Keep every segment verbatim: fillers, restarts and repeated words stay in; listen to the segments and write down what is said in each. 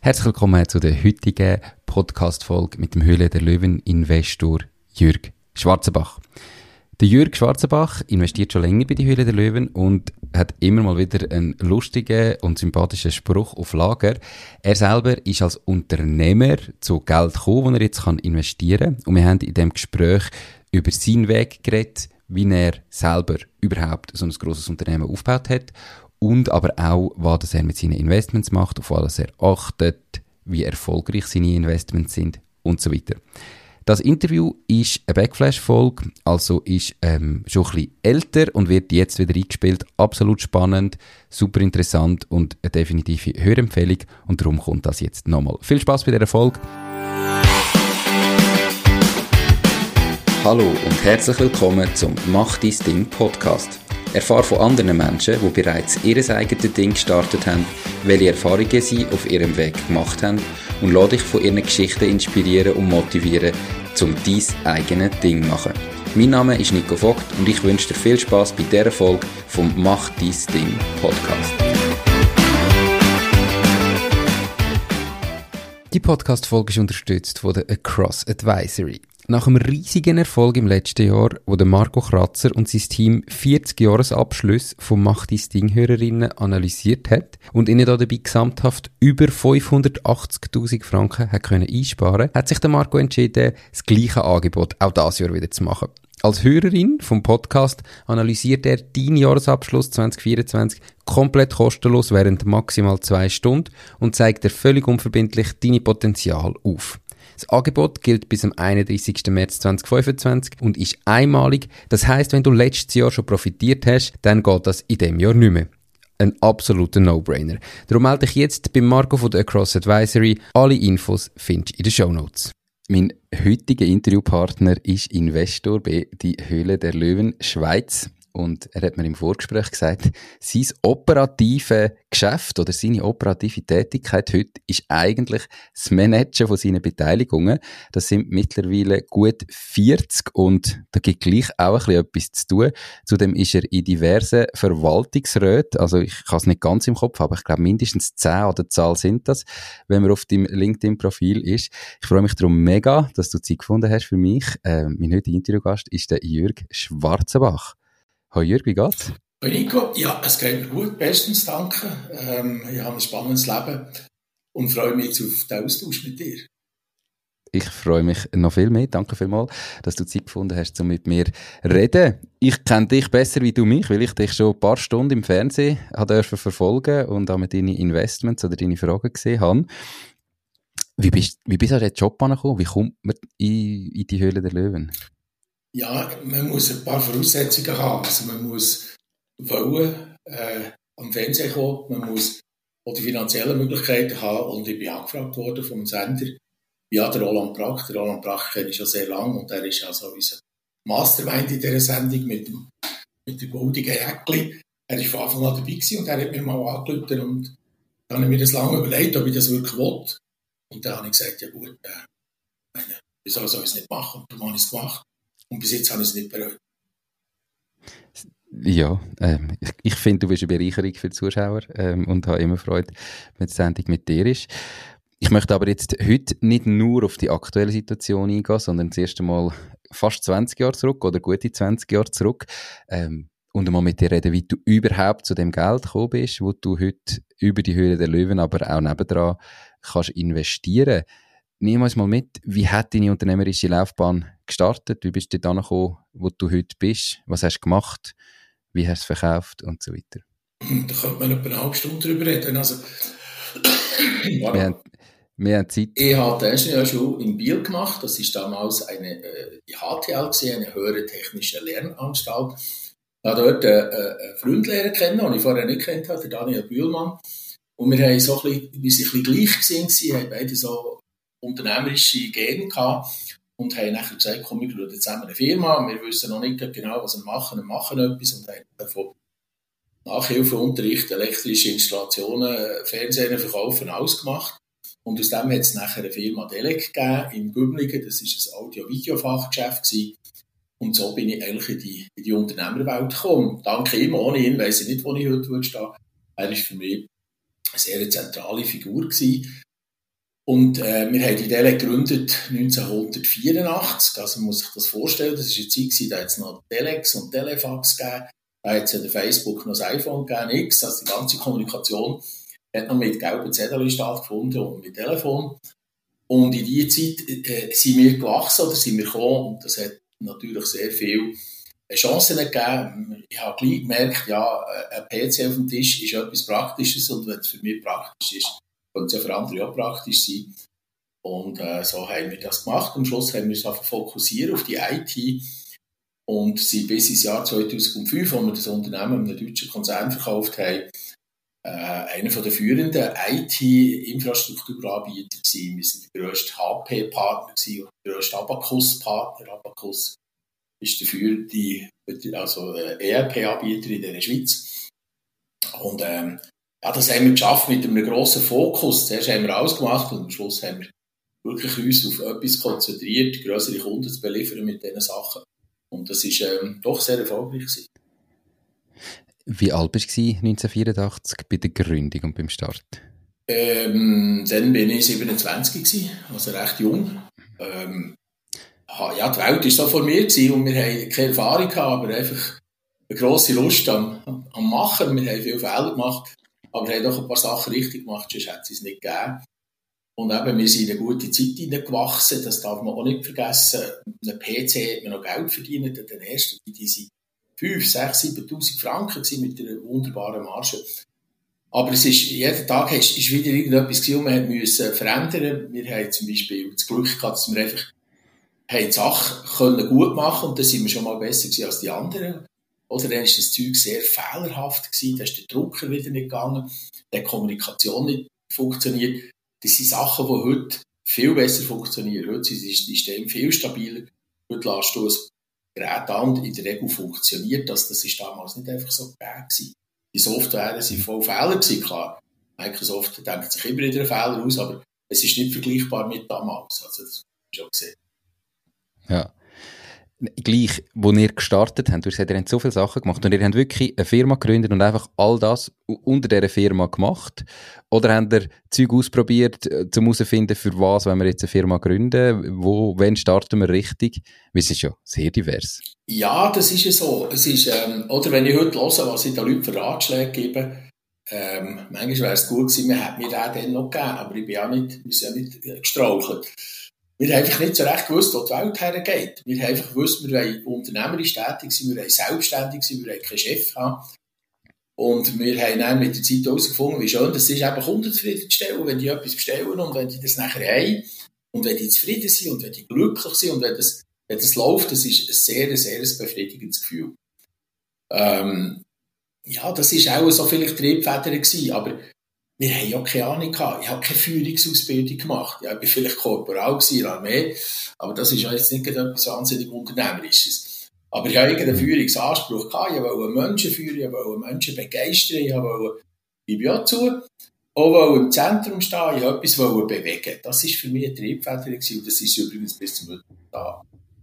Herzlich willkommen zu der heutigen Podcast-Folge mit dem Höhle der Löwen-Investor Jürg Schwarzenbach. Der Jürg Schwarzenbach investiert schon länger bei der Höhle der Löwen und hat immer mal wieder einen lustigen und sympathischen Spruch auf Lager. Er selber ist als Unternehmer zu Geld gekommen, das er jetzt investieren kann. Und wir haben in diesem Gespräch über seinen Weg geredet, wie er selber überhaupt so ein grosses Unternehmen aufgebaut hat. Und aber auch, was er mit seinen Investments macht, auf was er achtet, wie erfolgreich seine Investments sind und so weiter. Das Interview ist eine Backflash-Folge, also ist ähm, schon ein bisschen älter und wird jetzt wieder eingespielt. Absolut spannend, super interessant und eine definitive Hörempfehlung. Und darum kommt das jetzt nochmal. Viel Spaß bei dieser Folge. Hallo und herzlich willkommen zum Mach dein Ding Podcast. Erfahre von anderen Menschen, die bereits ihr eigenes Ding gestartet haben, welche Erfahrungen sie auf ihrem Weg gemacht haben und lass dich von ihren Geschichten inspirieren und motivieren, um dein eigenes Ding zu machen. Mein Name ist Nico Vogt und ich wünsche dir viel Spaß bei dieser Folge vom Mach dein Ding Podcast. Die Podcast-Folge ist unterstützt von der Across Advisory. Nach einem riesigen Erfolg im letzten Jahr, wo der Marco Kratzer und sein Team vierzig Jahresabschlüsse von Mach dein Ding Hörerinnen analysiert hat und ihnen dabei gesamthaft über fünfhundertachtzigtausend Franken hat können einsparen, hat sich der Marco entschieden, das gleiche Angebot auch dieses Jahr wieder zu machen. Als Hörerin vom Podcast analysiert er deinen Jahresabschluss zwanzig vierundzwanzig komplett kostenlos während maximal zwei Stunden und zeigt dir völlig unverbindlich deine Potenzial auf. Das Angebot gilt bis am einunddreissigsten März zweitausendfünfundzwanzig und ist einmalig. Das heisst, wenn du letztes Jahr schon profitiert hast, dann geht das in diesem Jahr nicht mehr. Ein absoluter No-Brainer. Darum melde dich jetzt bei Marco von der Across Advisory. Alle Infos findest du in den Shownotes. Mein heutiger Interviewpartner ist Investor bei die Höhle der Löwen Schweiz. Und er hat mir im Vorgespräch gesagt, sein operative Geschäft oder seine operative Tätigkeit heute ist eigentlich das Managen von seinen Beteiligungen. Das sind mittlerweile gut vierzig und da gibt gleich auch ein bisschen etwas zu tun. Zudem ist er in diversen Verwaltungsräten, also ich habe es nicht ganz im Kopf, aber ich glaube mindestens zehn an der Zahl sind das, wenn man auf deinem LinkedIn-Profil ist. Ich freue mich darum mega, dass du Zeit gefunden hast für mich. Äh, mein heutiger Interviewgast ist der Jürg Schwarzenbach. Hallo Jürg, wie geht's? Hallo Nico, ja, es geht mir gut, bestens, danke. Ähm, ich habe ein spannendes Leben und freue mich jetzt auf den Austausch mit dir. Ich freue mich noch viel mehr. Danke vielmals, dass du Zeit gefunden hast, um mit mir zu reden. Ich kenne dich besser wie du mich, weil ich dich schon ein paar Stunden im Fernsehen durfte verfolgen und auch mit deinen Investments oder deine Fragen gesehen habe. Wie bist, wie bist du an den Job angekommen? Wie kommt man in, in die Höhle der Löwen? Ja, man muss ein paar Voraussetzungen haben. Also man muss wollen, äh, am Fernsehen kommen, man muss auch die finanziellen Möglichkeiten haben und ich bin angefragt worden vom Sender, ja, der Roland Brach. Der Roland Brach kenne ich schon sehr lange und er ist also unser Mastermind in dieser Sendung mit dem, mit dem goldigen Jäckli. Er war von Anfang an dabei gewesen und er hat mir mal angerufen und dann habe ich mir das lange überlegt, ob ich das wirklich will. Und dann habe ich gesagt, ja gut, äh, meine, wieso soll ich es nicht machen? Und dann habe ich es gemacht. Und bis jetzt habe ich es nicht bereut. Ja, ähm, ich, ich finde, du bist eine Bereicherung für die Zuschauer ähm, und habe immer Freude, wenn die Sendung mit dir ist. Ich möchte aber jetzt heute nicht nur auf die aktuelle Situation eingehen, sondern das erste Mal fast zwanzig Jahre zurück oder gute zwanzig Jahre zurück ähm, und mal mit dir reden, wie du überhaupt zu dem Geld gekommen bist, wo du heute über die Höhle der Löwen, aber auch nebendran kannst investieren. Nimm uns mal mit, wie hat deine unternehmerische Laufbahn gestartet? Wie bist du da gekommen, wo du heute bist? Was hast du gemacht? Wie hast du es verkauft? Und so weiter. Da könnte man etwa eine halbe Stunde drüber reden. Also, wir, haben, wir haben Zeit. Ich habe die Ingenieurschule in Biel gemacht. Das war damals eine, äh, die H T L, eine höhere technische Lernanstalt. Ich habe dort äh, einen Freund lernen kennen, den ich vorher nicht kennt habe, der Daniel Bühlmann. Und wir haben so ein bisschen, wir sind ein bisschen gleich gewesen, haben beide so unternehmerische Gene gehabt und haben nachher gesagt, komm, wir gründen zusammen eine Firma, wir wissen noch nicht genau, was wir machen, wir machen etwas und haben von Nachhilfeunterricht, elektrische Installationen, Fernsehen verkaufen, alles gemacht. Und aus dem hat es nachher eine Firma Delec gegeben in Güblingen, das war ein Audio-Video-Fachgeschäft gewesen. Und so bin ich eigentlich in die, in die Unternehmerwelt gekommen. Dank ihm, ohne ihn weiss ich nicht, wo ich heute stehen würde. Er war für mich eine sehr zentrale Figur gewesen. Und äh, wir haben die Dele gegründet neunzehnhundertvierundachtzig, also man muss sich das vorstellen, das war eine Zeit gewesen, da hat es noch Telex und Telefax gegeben, da hat es ja Facebook noch das iPhone gegeben, nichts, also die ganze Kommunikation hat noch mit gelben Zetteln stattgefunden und mit Telefon. Und in dieser Zeit äh, sind wir gewachsen oder sind wir gekommen und das hat natürlich sehr viel Chancen gegeben. Ich habe gleich gemerkt, ja, ein P C auf dem Tisch ist etwas Praktisches und wenn es für mich praktisch ist, könnte es ja für andere auch praktisch sein. Und äh, so haben wir das gemacht. Am Schluss haben wir uns einfach fokussiert auf die I T und sind bis ins Jahr zweitausendfünf, als wir das Unternehmen einem deutschen Konzern verkauft haben, äh, einer der führenden I T-Infrastrukturanbieter gewesen. Wir sind der grösste H P-Partner gewesen, der grösste Abacus-Partner. Abacus ist der führende, also äh, E R P-Anbieter in der Schweiz. Und ähm, ja, das haben wir geschafft mit einem grossen Fokus. Zuerst haben wir alles gemacht und am Schluss haben wir wirklich uns auf etwas konzentriert, grössere Kunden zu beliefern mit diesen Sachen. Und das war ähm, doch sehr erfolgreich gewesen. Wie alt warst du neunzehnhundertvierundachtzig bei der Gründung und beim Start? Ähm, dann bin ich siebenundzwanzig gewesen, also recht jung. Ähm, ja, die Welt war so vor mir gewesen und wir hatten keine Erfahrung gehabt, aber einfach eine grosse Lust am, am Machen. Wir haben viele Fehler gemacht. Aber wir haben doch ein paar Sachen richtig gemacht, sonst hätte es es nicht gegeben. Und eben, wir sind in eine gute Zeit hineingewachsen, das darf man auch nicht vergessen. Mit einem P C hat man noch Geld verdient, den ersten, die sind fünf, sechs, siebentausend Franken gewesen, mit einer wunderbaren Marge. Aber es ist, jeden Tag ist, ist wieder irgendetwas gewesen, und man musste verändern. Wir haben zum Beispiel das Glück gehabt, dass wir einfach haben die Sache können gut machen und dann sind wir schon mal besser gewesen als die anderen. Oder dann war das Zeug sehr fehlerhaft gewesen, dann ist der Drucker wieder nicht gegangen, dann hat die Kommunikation nicht funktioniert. Das sind Sachen, die heute viel besser funktionieren. Heute sind die Systeme viel stabiler. Heute lässt du ein Gerät an und in der Regel funktioniert das. Das war damals nicht einfach so gegeben gewesen. Die Software waren voll Fehler gewesen, klar. Microsoft denkt sich immer wieder einen Fehler aus, aber es ist nicht vergleichbar mit damals. Also, das hast du schon gesehen. Ja. Gleich, wo ihr gestartet habt, du hast gesagt, ihr habt so viele Sachen gemacht und ihr habt wirklich eine Firma gegründet und einfach all das unter dieser Firma gemacht? Oder habt ihr Zeug ausprobiert, um herauszufinden, für was wenn wir jetzt eine Firma gründen? Wo, wann starten wir richtig? Weil es ist ja sehr divers. Ja, das ist ja so. Es ist, ähm, oder wenn ich heute höre, was ich den Leuten für Ratschläge gebe, ähm, manchmal wäre es gut gewesen, man hätte mir den dann noch gegeben, aber ich bin ja nicht, wir sind ja nicht gestrauchelt. Wir haben einfach nicht so recht gewusst, wo die Welt hergeht. Wir haben einfach gewusst, wir wollen unternehmerisch tätig sein, wir wollen selbstständig sein, wir wollen keinen Chef haben. Und wir haben dann mit der Zeit herausgefunden, wie schön das ist, eben Kunden zufriedenzustellen, wenn die etwas bestellen und wenn die das nachher haben und wenn die zufrieden sind und wenn die glücklich sind und wenn das, wenn das läuft, das ist ein sehr, sehr befriedigendes Gefühl. Ähm, ja, das war auch so vielleicht Triebfeder gewesen, aber wir haben ja keine Ahnung gehabt. Ich habe keine Führungsausbildung gemacht. Ja, ich war vielleicht Korporal in der Armee, aber das ist ja jetzt nicht etwas wahnsinnig Unternehmerisches. Aber ich habe irgendeinen Führungsanspruch gehabt. Ich wollte Menschen führen, ich wollte Menschen begeistern, ich wollte, ich bin ja zu, auch im Zentrum stehen, ich wollte etwas bewegen. Das war für mich ein Triebfeder gewesen, und das ist übrigens bis zum heutigen Tag.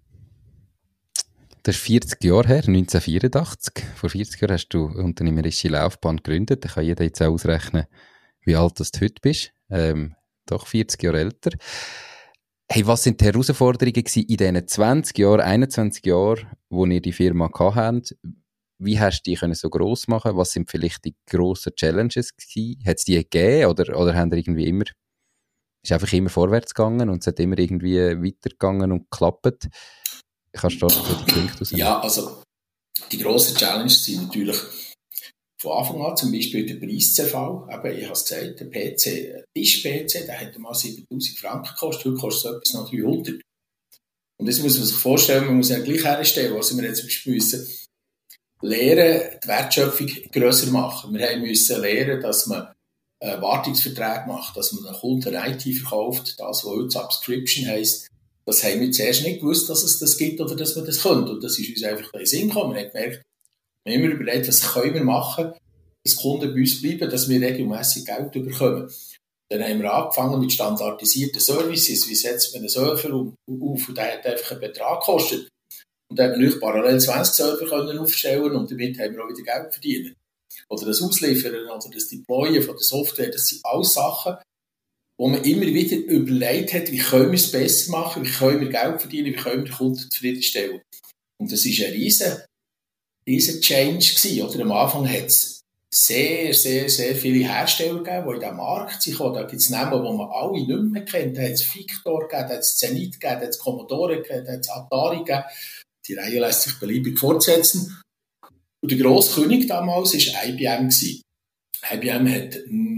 Das ist vierzig Jahre her, neunzehnhundertvierundachtzig. Vor vierzig Jahren hast du eine unternehmerische Laufbahn gegründet. Da kann jeder jetzt auch ausrechnen, wie alt du heute bist. Ähm, doch vierzig Jahre älter. Hey, was sind die Herausforderungen gewesen in diesen zwanzig Jahren, einundzwanzig Jahren, wo ihr die Firma hattet? Wie hast du die können so gross machen? Was sind vielleicht die grossen Challenges gewesen? Hat es die gegeben oder, oder haben ihr irgendwie immer, ist einfach immer vorwärts gegangen und es hat immer irgendwie weitergegangen und geklappt? Kannst du da so die Punkte rausnehmen? Ja, also die grossen Challenges sind natürlich von Anfang an zum Beispiel der Preiszerfall. Eben, ich habe es gesagt, der P C, ein Tisch-P C, der hätte mal siebentausend Franken gekostet, heute kostet es etwas noch dreihundert. Und das muss man sich vorstellen, man muss ja gleich herstellen, was wir jetzt zum Beispiel müssen lernen, die Wertschöpfung grösser machen. Wir müssen lernen, dass man äh, Wartungsverträge macht, dass man einen Kunden I T verkauft, das, was heute Subscription heisst. Das haben wir zuerst nicht gewusst, dass es das gibt oder dass wir das können. Und das ist uns einfach in den Sinn gekommen. Wir haben gemerkt, wir haben immer überlegt, was können wir machen, dass Kunden bei uns bleiben, dass wir regelmässig Geld bekommen. Dann haben wir angefangen mit standardisierten Services. Wie setzt man einen Server auf und der hat einfach einen Betrag gekostet. Und dann haben wir parallel zwanzig Server können aufstellen und damit haben wir auch wieder Geld verdient. Oder das Ausliefern oder das Deployen von der Software, das sind alles Sachen, wo man immer wieder überlegt hat, wie können wir es besser machen, wie können wir Geld verdienen, wie können wir den Kunden zufriedenstellen. Und das war ein riesen, riesen Change gewesen, oder? Am Anfang hat es sehr, sehr, sehr viele Hersteller gegeben, die in diesen Markt sind. Da gibt es Namen, die man alle nicht mehr kennt. Da hat es Victor gegeben, da hat es Zenith gegeben, da hat es Commodore gegeben, da hat es Atari gegeben. Die Reihe lässt sich beliebig fortsetzen. Und der grosse König damals war I B M gewesen. I B M hat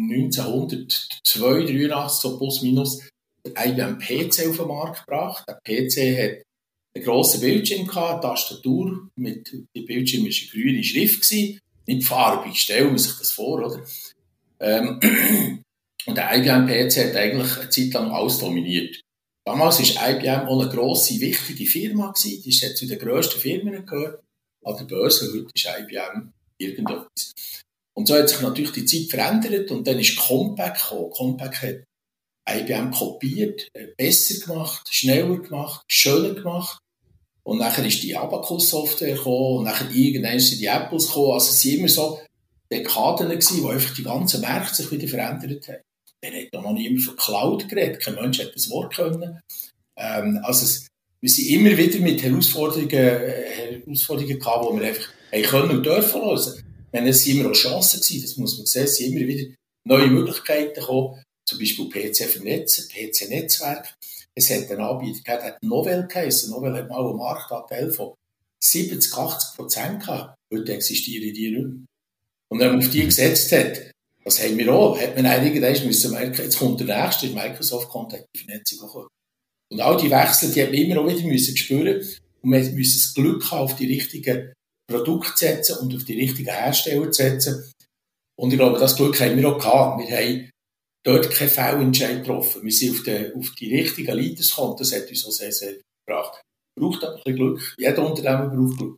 neunzehnhundertzwei, dreiundachtzig, so plus minus, den I B M P C auf den Markt gebracht. Der P C hat einen grossen Bildschirm gehabt, eine Tastatur, mit, der Bildschirm war eine grüne Schrift gewesen. Nicht farbig, stellen man sich das vor, oder? Ähm, und der I B M P C hat eigentlich eine Zeit lang alles dominiert. Damals war I B M auch eine grosse, wichtige Firma gewesen. Die hat zu den grössten Firmen gehört. An der Börse, heute ist I B M irgendetwas. Und so hat sich natürlich die Zeit verändert und dann ist Compaq gekommen. Compaq hat I B M kopiert, besser gemacht, schneller gemacht, schöner gemacht. Und nachher ist die Abacus-Software gekommen und nachher irgendwann sind die Apples gekommen. Also es waren immer so Dekaden gewesen, wo einfach die ganzen Märkte sich wieder verändert haben. Dann hat noch niemand von Cloud geredet. Kein Mensch hat das Wort können. Ähm, also es, wir sind immer wieder mit Herausforderungen, äh, Herausforderungen gehabt, die wir einfach haben können und dürfen lösen. Es waren immer auch Chancen gewesen, das muss man sehen. Es sind immer wieder neue Möglichkeiten gekommen. Zum Beispiel P C vernetzen, P C-Netzwerk. Es hat einen Anbieter gegeben, der hat Novell geheissen. Novell hat mal einen Marktanteil von siebzig, achtzig Prozent gehabt. Heute existieren die nicht mehr. Und wenn man auf die gesetzt hat, das haben wir auch, hat man eigentlich müssen merken, jetzt kommt der nächste, Microsoft kommt, hat die Vernetzung auch. Und all die Wechsel, die haben wir immer auch wieder müssen spüren. Und wir müssen das Glück haben, auf die richtigen Produkte zu setzen und auf die richtigen Hersteller zu setzen. Und ich glaube, das Glück haben wir auch gehabt. Wir haben dort keinen Fehlentscheid getroffen. Wir sind auf die, auf die richtigen Leaders gekommen. Das hat uns auch sehr, sehr gebracht. Braucht aber ein bisschen Glück. Jeder Unternehmer braucht Glück.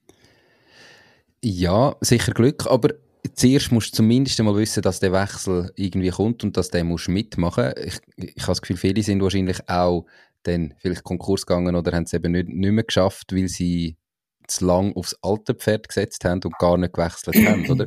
Ja, sicher Glück, aber zuerst musst du zumindest einmal wissen, dass der Wechsel irgendwie kommt und dass der musst mitmachen. Ich, ich habe das Gefühl, viele sind wahrscheinlich auch dann vielleicht Konkurs gegangen oder haben es eben nicht, nicht mehr geschafft, weil sie zu lang aufs alte Pferd gesetzt haben und gar nicht gewechselt haben, oder?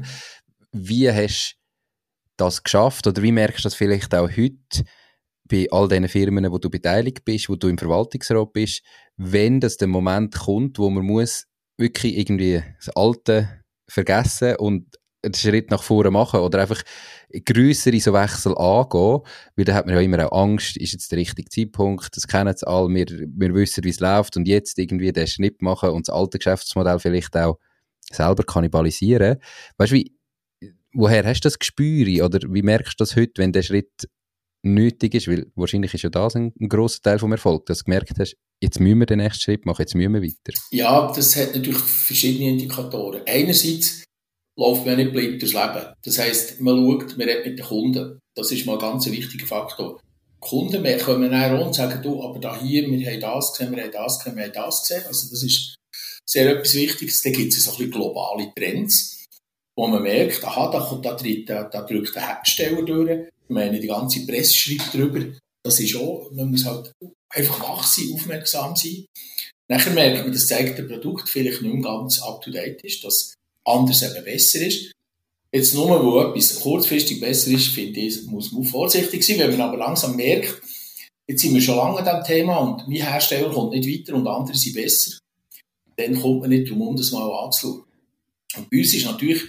Wie hast du das geschafft oder wie merkst du das vielleicht auch heute bei all diesen Firmen, wo du beteiligt bist, wo du im Verwaltungsrat bist, wenn das der Moment kommt, wo man muss wirklich irgendwie das Alte vergessen und einen Schritt nach vorne machen oder einfach grössere so Wechsel angehen, weil da hat man ja immer auch Angst, ist jetzt der richtige Zeitpunkt, das kennen es alle, wir, wir wissen, wie es läuft und jetzt irgendwie den Schnitt machen und das alte Geschäftsmodell vielleicht auch selber kannibalisieren. Weißt du, wie, woher hast du das Gespür oder wie merkst du das heute, wenn der Schritt nötig ist, weil wahrscheinlich ist ja das ein, ein grosser Teil vom Erfolg, dass du gemerkt hast, jetzt müssen wir den nächsten Schritt machen, jetzt müssen wir weiter. Ja, das hat natürlich verschiedene Indikatoren. Einerseits läuft man nicht blind durchs Leben. Das heisst, man schaut, man redet mit den Kunden. Das ist mal ein ganz wichtiger Faktor. Die Kunden kommen dann auch und sagen, du, aber da hier, wir haben das gesehen, wir haben das gesehen, wir haben das gesehen. Also das ist sehr etwas Wichtiges. Da gibt es so ein bisschen globale Trends, wo man merkt, aha, da, kommt, da, tritt, da, da drückt der Hersteller durch. Ich meine, die ganze Presse schreibt darüber. Das ist auch, man muss halt einfach wach sein, aufmerksam sein. Nachher merkt man, dass das eigene Produkt vielleicht nicht mehr ganz up-to-date ist, dass anders eben besser ist. Jetzt nur, wo etwas kurzfristig besser ist, finde ich, muss man vorsichtig sein. Wenn man aber langsam merkt, jetzt sind wir schon lange an diesem Thema und mein Hersteller kommt nicht weiter und andere sind besser, dann kommt man nicht darum, um das mal anzuschauen. Und bei uns ist natürlich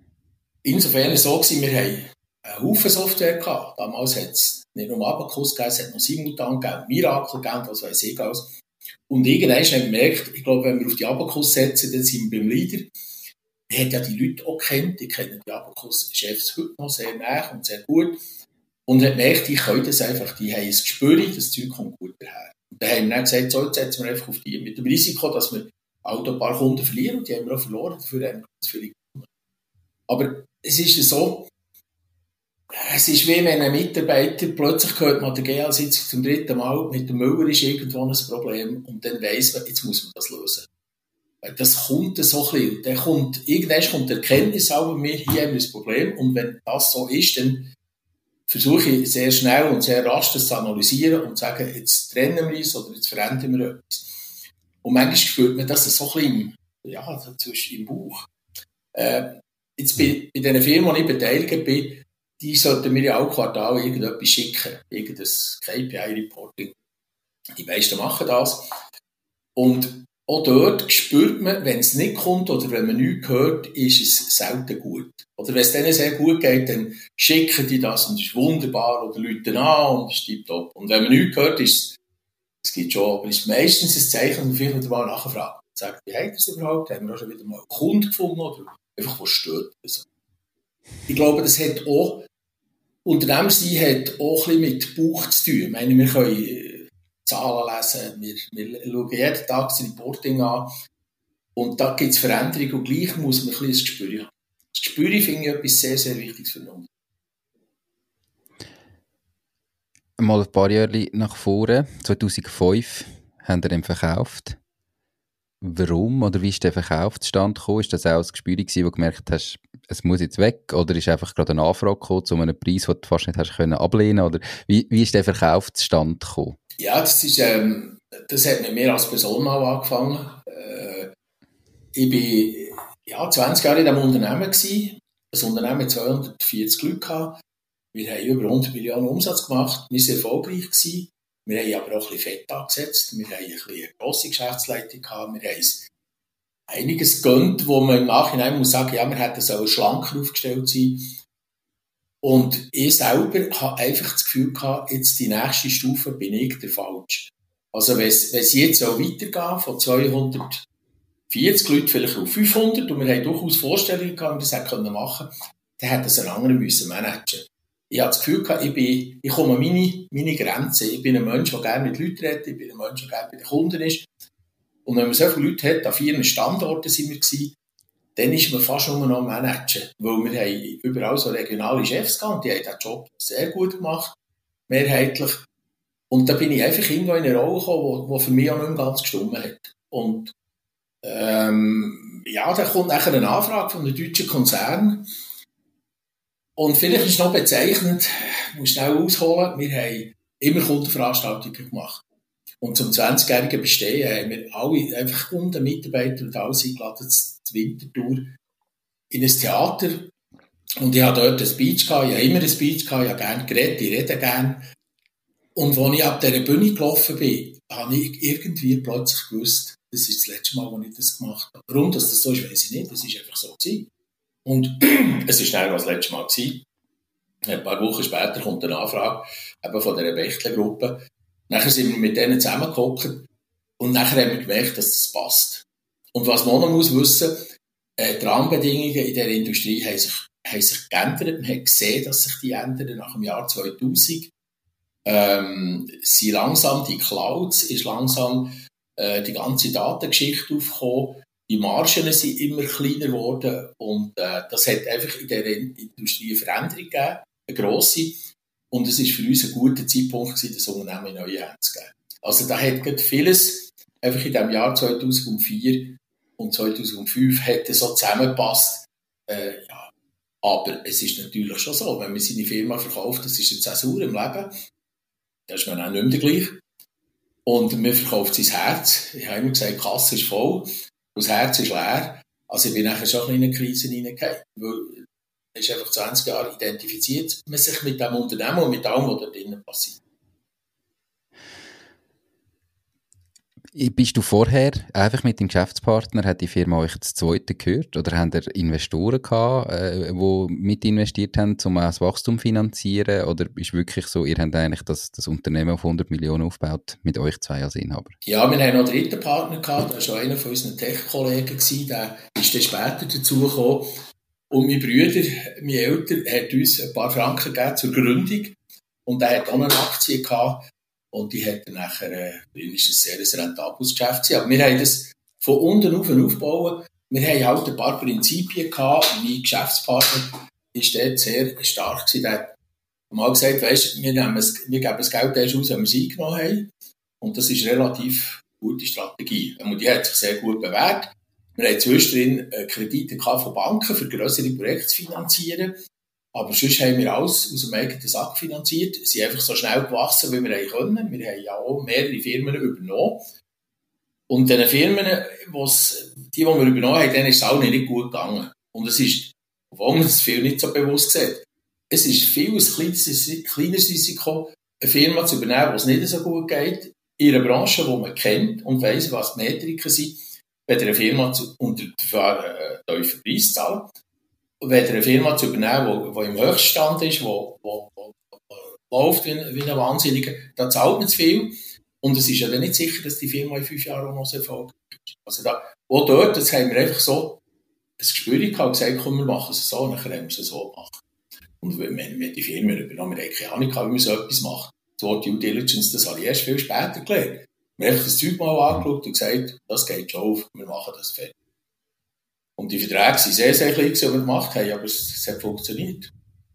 insofern so gewesen, wir haben einen Haufen Software gehabt. Damals hat es nicht nur Abacus gegeben, es hat noch Simultan gegeben, Miracle gegeben, was weiß ich alles. Und irgendwann haben wir gemerkt, ich glaube, wenn wir auf die Abacus setzen, dann sind wir beim Leader. Wir haben ja die Leute auch kennt, die kennen die Abacus-Chefs heute noch sehr nah und sehr gut. Und haben gemerkt, die können das einfach, die haben ein Gespür, das Zeug kommt gut daher. Und dann haben wir dann gesagt, so, jetzt setzen wir einfach auf die, mit dem Risiko, dass wir auch ein paar Kunden verlieren, und die haben wir auch verloren, dafür haben wir ganz viele Kunden. Aber es ist so, es ist wie wenn ein Mitarbeiter plötzlich hört man, der G L-Sitzung zum dritten Mal, mit dem Müller ist irgendwo ein Problem, und dann weiss man, jetzt muss man das lösen. Das kommt so ein bisschen, dann kommt, irgendwann kommt die Erkenntnis, aber wir, hier haben wir ein Problem, und wenn das so ist, dann versuche ich sehr schnell und sehr rasch das zu analysieren und zu sagen, jetzt trennen wir es oder jetzt verändern wir etwas. Und manchmal spürt man das so ein bisschen im, ja, im Bauch. Äh, jetzt bei, bei diesen Firmen, die ich beteiligt bin, die sollten mir ja auch Quartal irgendetwas schicken, irgendein K P I-Reporting. Die meisten machen das. Und auch dort spürt man, wenn es nicht kommt oder wenn man nichts hört, ist es selten gut. Oder wenn es denen sehr gut geht, dann schicken die das und es ist wunderbar oder Leute an und es ist tipptopp. Und wenn man nichts hört, ist es, es gibt schon, aber es ist meistens ein Zeichen, und vielleicht wieder mal nachfragen. Sagt, wie hat das überhaupt? Haben wir auch schon wieder mal einen Kunden gefunden oder einfach was stört? Also, ich glaube, das hat auch, Unternehmersein hat auch ein bisschen mit Bauch zu tun. Ich meine, wir können Zahlen lesen, wir, wir schauen jeden Tag das Reporting an und da gibt es Veränderungen und gleich muss man ein bisschen das Gespür haben. Das Gespür finde ich etwas sehr, sehr Wichtiges für uns. Mal ein paar Jahre nach vorne, zweitausendfünf, haben wir den verkauft. Warum oder wie ist der Verkauf zustande gekommen? Ist das auch das Gespür gewesen, wo du gemerkt hast, es muss jetzt weg? Oder ist einfach gerade eine Anfrage gekommen zu einem Preis, den du fast nicht hast können ablehnen? Oder wie, wie ist der Verkauf zustande gekommen? Ja, das ist, ähm, das hat mit mir als Person mal angefangen. Äh, ich bin, ja, zwanzig Jahre in diesem Unternehmen gewesen. Das Unternehmen hat zweihundertvierzig Leute gehabt. Wir haben über hundert Millionen Umsatz gemacht. Wir waren erfolgreich gewesen. Wir haben aber auch ein bisschen Fett angesetzt. Wir haben ein bisschen eine grosse Geschäftsleitung gehabt. Wir haben einiges gegönnt, wo man im Nachhinein muss sagen, ja, wir hätten so schlanker aufgestellt sein. Und ich selber habe einfach das Gefühl gehabt, jetzt die nächste Stufe bin ich der Falsche. Also wenn es jetzt so weitergeht, von zweihundertvierzig Leuten vielleicht auf fünfhundert, und wir haben durchaus Vorstellungen gehabt, wie wir das hätten machen können, dann hätte es einen anderen müssen managen. Ich habe das Gefühl gehabt, ich, bin, ich komme an meine, meine Grenzen. Ich bin ein Mensch, der gerne mit Leuten redet, ich bin ein Mensch, der gerne bei den Kunden ist. Und wenn man so viele Leute hat, an vier Standorten sind wir gewesen, dann ist man fast nur noch managen. Weil wir haben überall so regionale Chefs gehabt, die haben den Job sehr gut gemacht, mehrheitlich. Und da bin ich einfach irgendwo in eine Rolle gekommen, die für mich auch nicht mehr ganz gestimmt hat. Und ähm, ja, da kommt nachher eine Anfrage von einem deutschen Konzern. Und vielleicht ist es noch bezeichnend, ich muss schnell ausholen, wir haben immer Kundenveranstaltungen gemacht. Und zum zwanzigjährigen Bestehen haben wir alle einfach Kunden, Mitarbeiter und alles eingeladen, zur Wintertour in ein Theater. Und ich hatte dort einen Speech gehabt, ich habe immer einen Speech gehabt, ich habe gerne geredet, ich rede gerne. Und als ich ab dieser Bühne gelaufen bin, habe ich irgendwie plötzlich gewusst, das ist das letzte Mal, als ich das gemacht habe. Warum das, das so ist, weiss ich nicht, das ist einfach so gewesen. Und es war schnell das letzte Mal gewesen. Ein paar Wochen später kommt eine Anfrage eben von dieser Bechtle-Gruppe. Nachher sind wir mit denen zusammengehockt und nachher haben wir gemerkt, dass das passt. Und was man noch muss wissen, äh, die Rahmenbedingungen in dieser Industrie haben sich, haben sich geändert. Man hat gesehen, dass sich die ändern nach dem Jahr zweitausend. Ähm, sind langsam die Clouds, ist langsam äh, die ganze Datengeschichte aufgekommen. Die Margen sind immer kleiner geworden und äh, das hat einfach in dieser Industrie eine Veränderung gegeben, eine grosse. Und es war für uns ein guter Zeitpunkt gewesen, das Unternehmen in neue Hände zu geben. Also da hat gerade vieles, einfach in dem Jahr zweitausendvier und zweitausendfünf hat so zusammengepasst. Äh, ja. Aber es ist natürlich schon so, wenn man seine Firma verkauft, das ist eine Zäsur im Leben, da ist man auch nicht mehr der gleiche. Und man verkauft sein Herz. Ich habe immer gesagt, die Kasse ist voll. Das Herz ist leer. Also ich bin nachher schon in eine Krise hineingegangen. Weil es ist einfach zwanzig Jahre identifiziert man sich mit dem Unternehmen und mit allem, was da drinnen passiert. Bist du vorher einfach mit dem Geschäftspartner, hat die Firma euch das Zweite gehört? Oder habt ihr Investoren gehabt, äh, die mit investiert haben, um auch das Wachstum zu finanzieren? Oder ist wirklich so, ihr habt eigentlich das, das Unternehmen auf hundert Millionen aufgebaut, mit euch zwei als Inhaber? Ja, wir haben noch einen dritten Partner gehabt, der war schon einer von unseren Tech-Kollegen, der ist dann später dazugekommen. Und mein Bruder, mein Eltern, hat uns ein paar Franken gegeben zur Gründung. Und der hat auch eine Aktie gehabt. Und die hat dann nachher, äh, ist ein sehr rentables Geschäft gewesen. Aber wir haben das von unten auf aufbauen. Wir haben halt ein paar Prinzipien gehabt. Mein Geschäftspartner ist dort sehr stark gewesen. Der hat mal gesagt, weisst, wir, nehmen es, wir geben das Geld erst aus, wenn wir es eingenommen haben. Und das ist eine relativ gute Strategie. Und die hat sich sehr gut bewährt. Wir haben zwischendrin Kredite von Banken für grössere Projekte zu finanzieren. Aber sonst haben wir alles aus dem eigenen Sack finanziert. Sie sind einfach so schnell gewachsen, wie wir können. Wir haben ja auch mehrere Firmen übernommen. Und den Firmen, die, die wir übernommen haben, denen ist es auch nicht gut gegangen. Und es ist, obwohl man das viel nicht so bewusst sieht, es ist viel ein kleines, kleines Risiko, eine Firma zu übernehmen, wo es nicht so gut geht, in einer Branche, die man kennt und weiss, was die Metriken sind, wenn eine Firma zu, unter einen tiefen Preis zahlt, wenn eine Firma zu übernehmen, die im Höchststand ist, die läuft wie, wie ein Wahnsinniger, da zahlt man zu viel. Und es ist ja dann nicht sicher, dass die Firma in fünf Jahren auch noch so erfolgreich ist. Also da, auch dort, das haben wir einfach so ein Gespür gehabt und gesagt, komm, wir machen es so, dann können wir es so machen. Und wenn wir die Firma übernommen, wir haben keine Ahnung, wie man so etwas macht. Das Wort Due Diligence, das habe ich erst viel später gelernt. Wir haben einfach das Zeug mal angeschaut und gesagt, das geht schon auf, wir machen das fertig. Und die Verträge waren sehr, sehr klein, die wir gemacht haben, aber es, es hat funktioniert.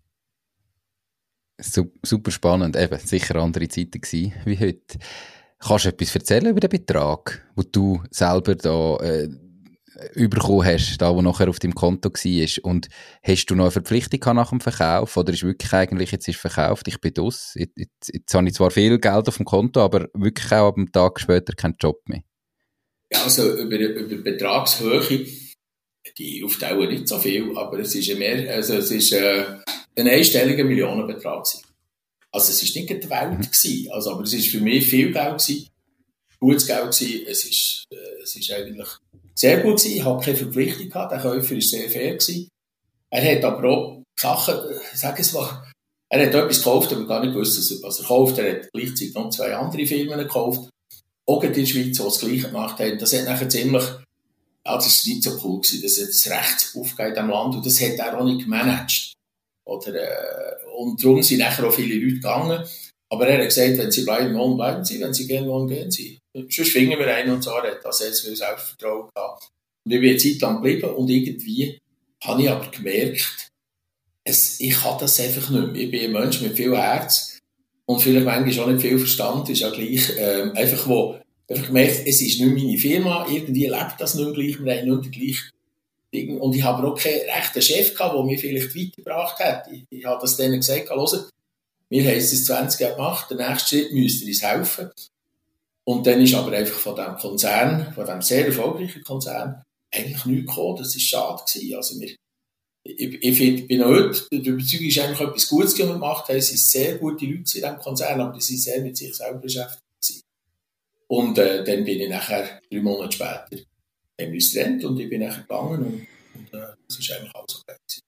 Super spannend, eben, sicher andere Zeiten gewesen wie heute. Kannst du etwas erzählen über den Betrag, den du selber da äh, bekommen hast, da wo nachher auf deinem Konto war? Und hast du noch eine Verpflichtung nach dem Verkauf? Oder ist wirklich eigentlich, jetzt ist verkauft, ich bin aus, jetzt, jetzt, jetzt habe ich zwar viel Geld auf dem Konto, aber wirklich auch ab einem Tag später keinen Job mehr? Ja, also über, über Betragshöhe, die auf Dauer nicht so viel, aber es ist, mehr, also es ist äh, ein einstelliger Millionenbetrag gewesen. Also es war nicht die Welt gewesen, also, aber es war für mich viel Geld gewesen, gutes Geld gewesen, es ist, äh, es ist eigentlich sehr gut gewesen, ich habe keine Verpflichtung gehabt, der Käufer war sehr fair gewesen. Er hat aber auch Sachen, sag es mal, er hat etwas gekauft, aber gar nicht gewusst, was er kauft, er hat gleichzeitig noch zwei andere Firmen gekauft, auch in der Schweiz, die das Gleiche gemacht haben, das hat nachher ziemlich, ja, das war nicht so cool gewesen, das hat das Rechtsbuff in diesem Land und das hat er auch nicht gemanagt. Oder, äh, und darum sind nachher auch viele Leute gegangen. Aber er hat gesagt, wenn sie bleiben wollen, bleiben sie, wenn sie gehen wollen, gehen sie. Sonst finden wir einen und so, er hat das jetzt viel Selbstvertrauen gehabt. Und ich bin eine Zeit lang geblieben und irgendwie habe ich aber gemerkt, es, ich kann das einfach nicht mehr. Ich bin ein Mensch mit viel Herz und vielleicht manchmal auch nicht viel Verstand, ist ja gleich, ähm, einfach wo, einfach gemerkt, es ist nicht meine Firma, irgendwie lebt das nicht mehr gleich, wir haben nicht mehr gleich. Und ich habe auch keinen rechten Chef gehabt, der mich vielleicht weitergebracht hat. Ich, ich habe das denen gesagt, hört, wir haben es zwanzig Jahre gemacht, der nächste Schritt müsste uns helfen. Und dann ist aber einfach von diesem Konzern, von diesem sehr erfolgreichen Konzern, eigentlich nichts gekommen. Das war schade gewesen. Also wir, ich, ich, ich bin heute, die Überzeugung ist eigentlich etwas Gutes, was wir gemacht haben. Es sind sehr gute Leute in diesem Konzern, aber die sind sehr mit sich selber beschäftigt gewesen. Und äh, dann bin ich nachher, drei Monate später, haben wir uns getrennt und ich bin nachher gegangen und, und äh, das ist eigentlich alles okay gewesen.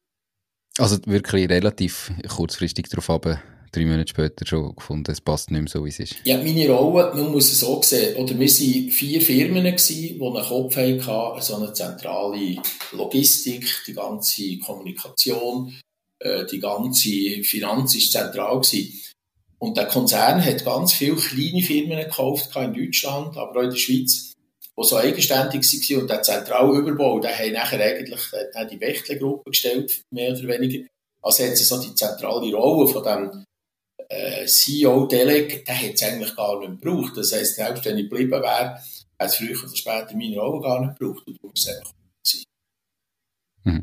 Also wirklich relativ kurzfristig darauf aber drei Monate später schon gefunden, es passt nicht mehr so, wie es ist. Ja, meine Rolle, man muss es so sehen, oder wir waren vier Firmen gewesen, die einen Kopf hatten, so eine zentrale Logistik, die ganze Kommunikation, äh, die ganze Finanz war zentral gewesen. Und der Konzern hat ganz viele kleine Firmen gekauft in Deutschland, aber auch in der Schweiz, die so eigenständig waren. Und der zentrale Überbau, der hat nachher eigentlich der die Bechtle-Gruppe gestellt, mehr oder weniger. Also hat es so die zentrale Rolle von dem äh, C E O-Deleg, der hat es eigentlich gar nicht gebraucht. Das heisst, selbst wenn ich geblieben wäre, hat es früher oder später meine Rolle gar nicht gebraucht. Und du musst einfach sein. Mhm.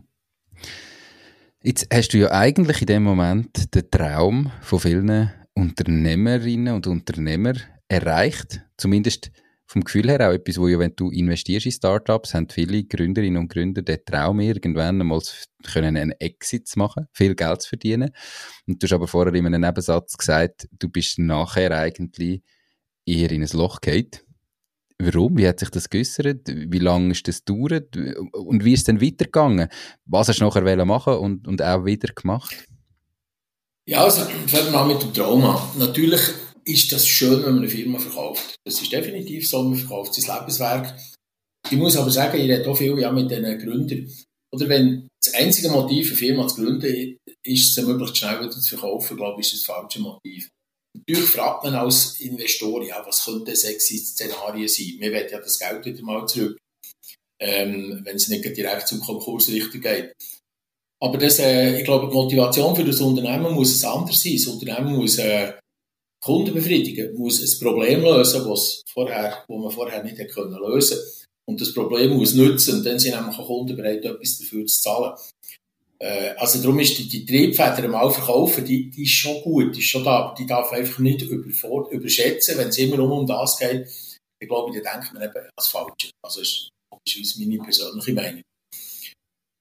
Jetzt hast du ja eigentlich in dem Moment den Traum von vielen Unternehmerinnen und Unternehmern erreicht. Zumindest vom Gefühl her auch etwas, wo ja, wenn du investierst in Startups, haben viele Gründerinnen und Gründer den Traum, irgendwann einmal können einen Exit zu machen, viel Geld zu verdienen. Und du hast aber vorher in einem Nebensatz gesagt, du bist nachher eigentlich eher in ein Loch gefallen. Warum? Wie hat sich das geäussert? Wie lange ist das gedauert? Und wie ist es dann weitergegangen? Was hast du nachher machen und, und auch wieder gemacht? Ja, also fangen wir mal mit dem Traum an. Natürlich ist das schön, wenn man eine Firma verkauft. Das ist definitiv so, man verkauft sein Lebenswerk. Ich muss aber sagen, ich rede auch viel ja, mit diesen Gründern. Oder wenn das einzige Motiv, eine Firma zu gründen, ist, sie möglichst schnell wieder zu verkaufen, glaube ich, ist das falsche Motiv. Natürlich fragt man als Investor, ja, was könnten sexy Szenarien sein? Wir wollen ja das Geld wieder mal zurück, ähm, wenn es nicht direkt zum Konkursrichter geht. Aber das, äh, ich glaube, die Motivation für das Unternehmen muss es anders sein. Das Unternehmen muss äh, Kunden befriedigen, muss ein Problem lösen, was vorher, wo man vorher nicht hätte können lösen. Und das Problem muss nützen, und dann sind nämlich auch Kunden bereit, etwas dafür zu zahlen. Äh, also darum ist die, die Triebfeder mal verkaufen, die, die ist schon gut, die ist schon da, aber die darf einfach nicht über, überschätzen. Wenn es immer nur um das geht, ich glaube, dann denkt man eben als Falsche. Also das ist meine persönliche Meinung.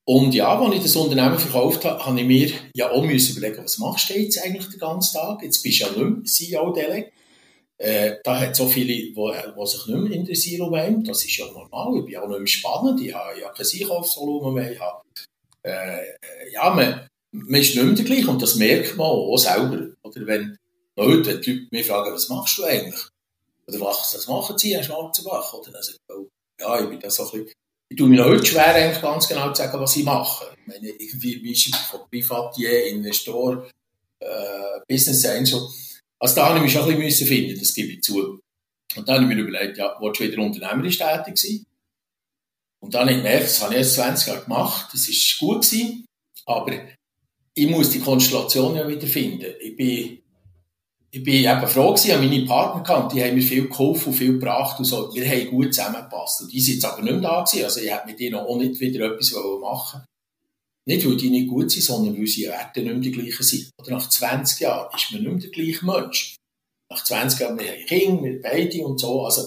Und ja, als ich das Unternehmen verkauft habe, habe ich mir ja auch müssen überlegen, was machst du jetzt eigentlich den ganzen Tag? Jetzt bist du ja nicht mehr C E O-Delegate. Äh, da hat es so viele, die, die sich nicht mehr interessieren um einen. Das ist ja normal. Ich bin auch nicht mehr spannend. Ich habe ja kein Einkaufsvolumen mehr. Ich habe, äh, ja, man, man ist nicht mehr der gleiche. Und das merkt man auch selber. Oder wenn heute die Leute mich fragen, was machst du eigentlich? Oder was, was machen sie in Schwarzenbach? Oder dann sage ich, oh, ja, ich bin da so ein bisschen, ich tue mir noch heute schwer, eigentlich ganz genau zu sagen, was ich mache. Ich meine, irgendwie Mischung von Privatier, Investor, äh, Business Angel. Also da habe ich mich schon ein bisschen finden, das gebe ich zu. Und dann habe ich mir überlegt, ja, willst du wieder unternehmerisch tätig sein? Und dann habe ich gemerkt, das habe ich jetzt zwanzig Jahre gemacht, das war gut gewesen, aber ich muss die Konstellation ja wieder finden. Ich bin, ich bin eben froh gewesen, ich habe meine Partner gehabt, die haben mir viel geholfen und viel gebracht und so. Wir haben gut zusammengepasst. Und die sind jetzt aber nicht mehr da gewesen, also ich hätte mit denen auch nicht wieder etwas machen wollen. Nicht, weil die nicht gut sind, sondern weil sie Werte nicht mehr die gleichen sind. Oder nach zwanzig Jahren ist man nicht mehr der gleiche Mensch. Nach zwanzig Jahren, wir haben Kinder, wir beide und so. Also,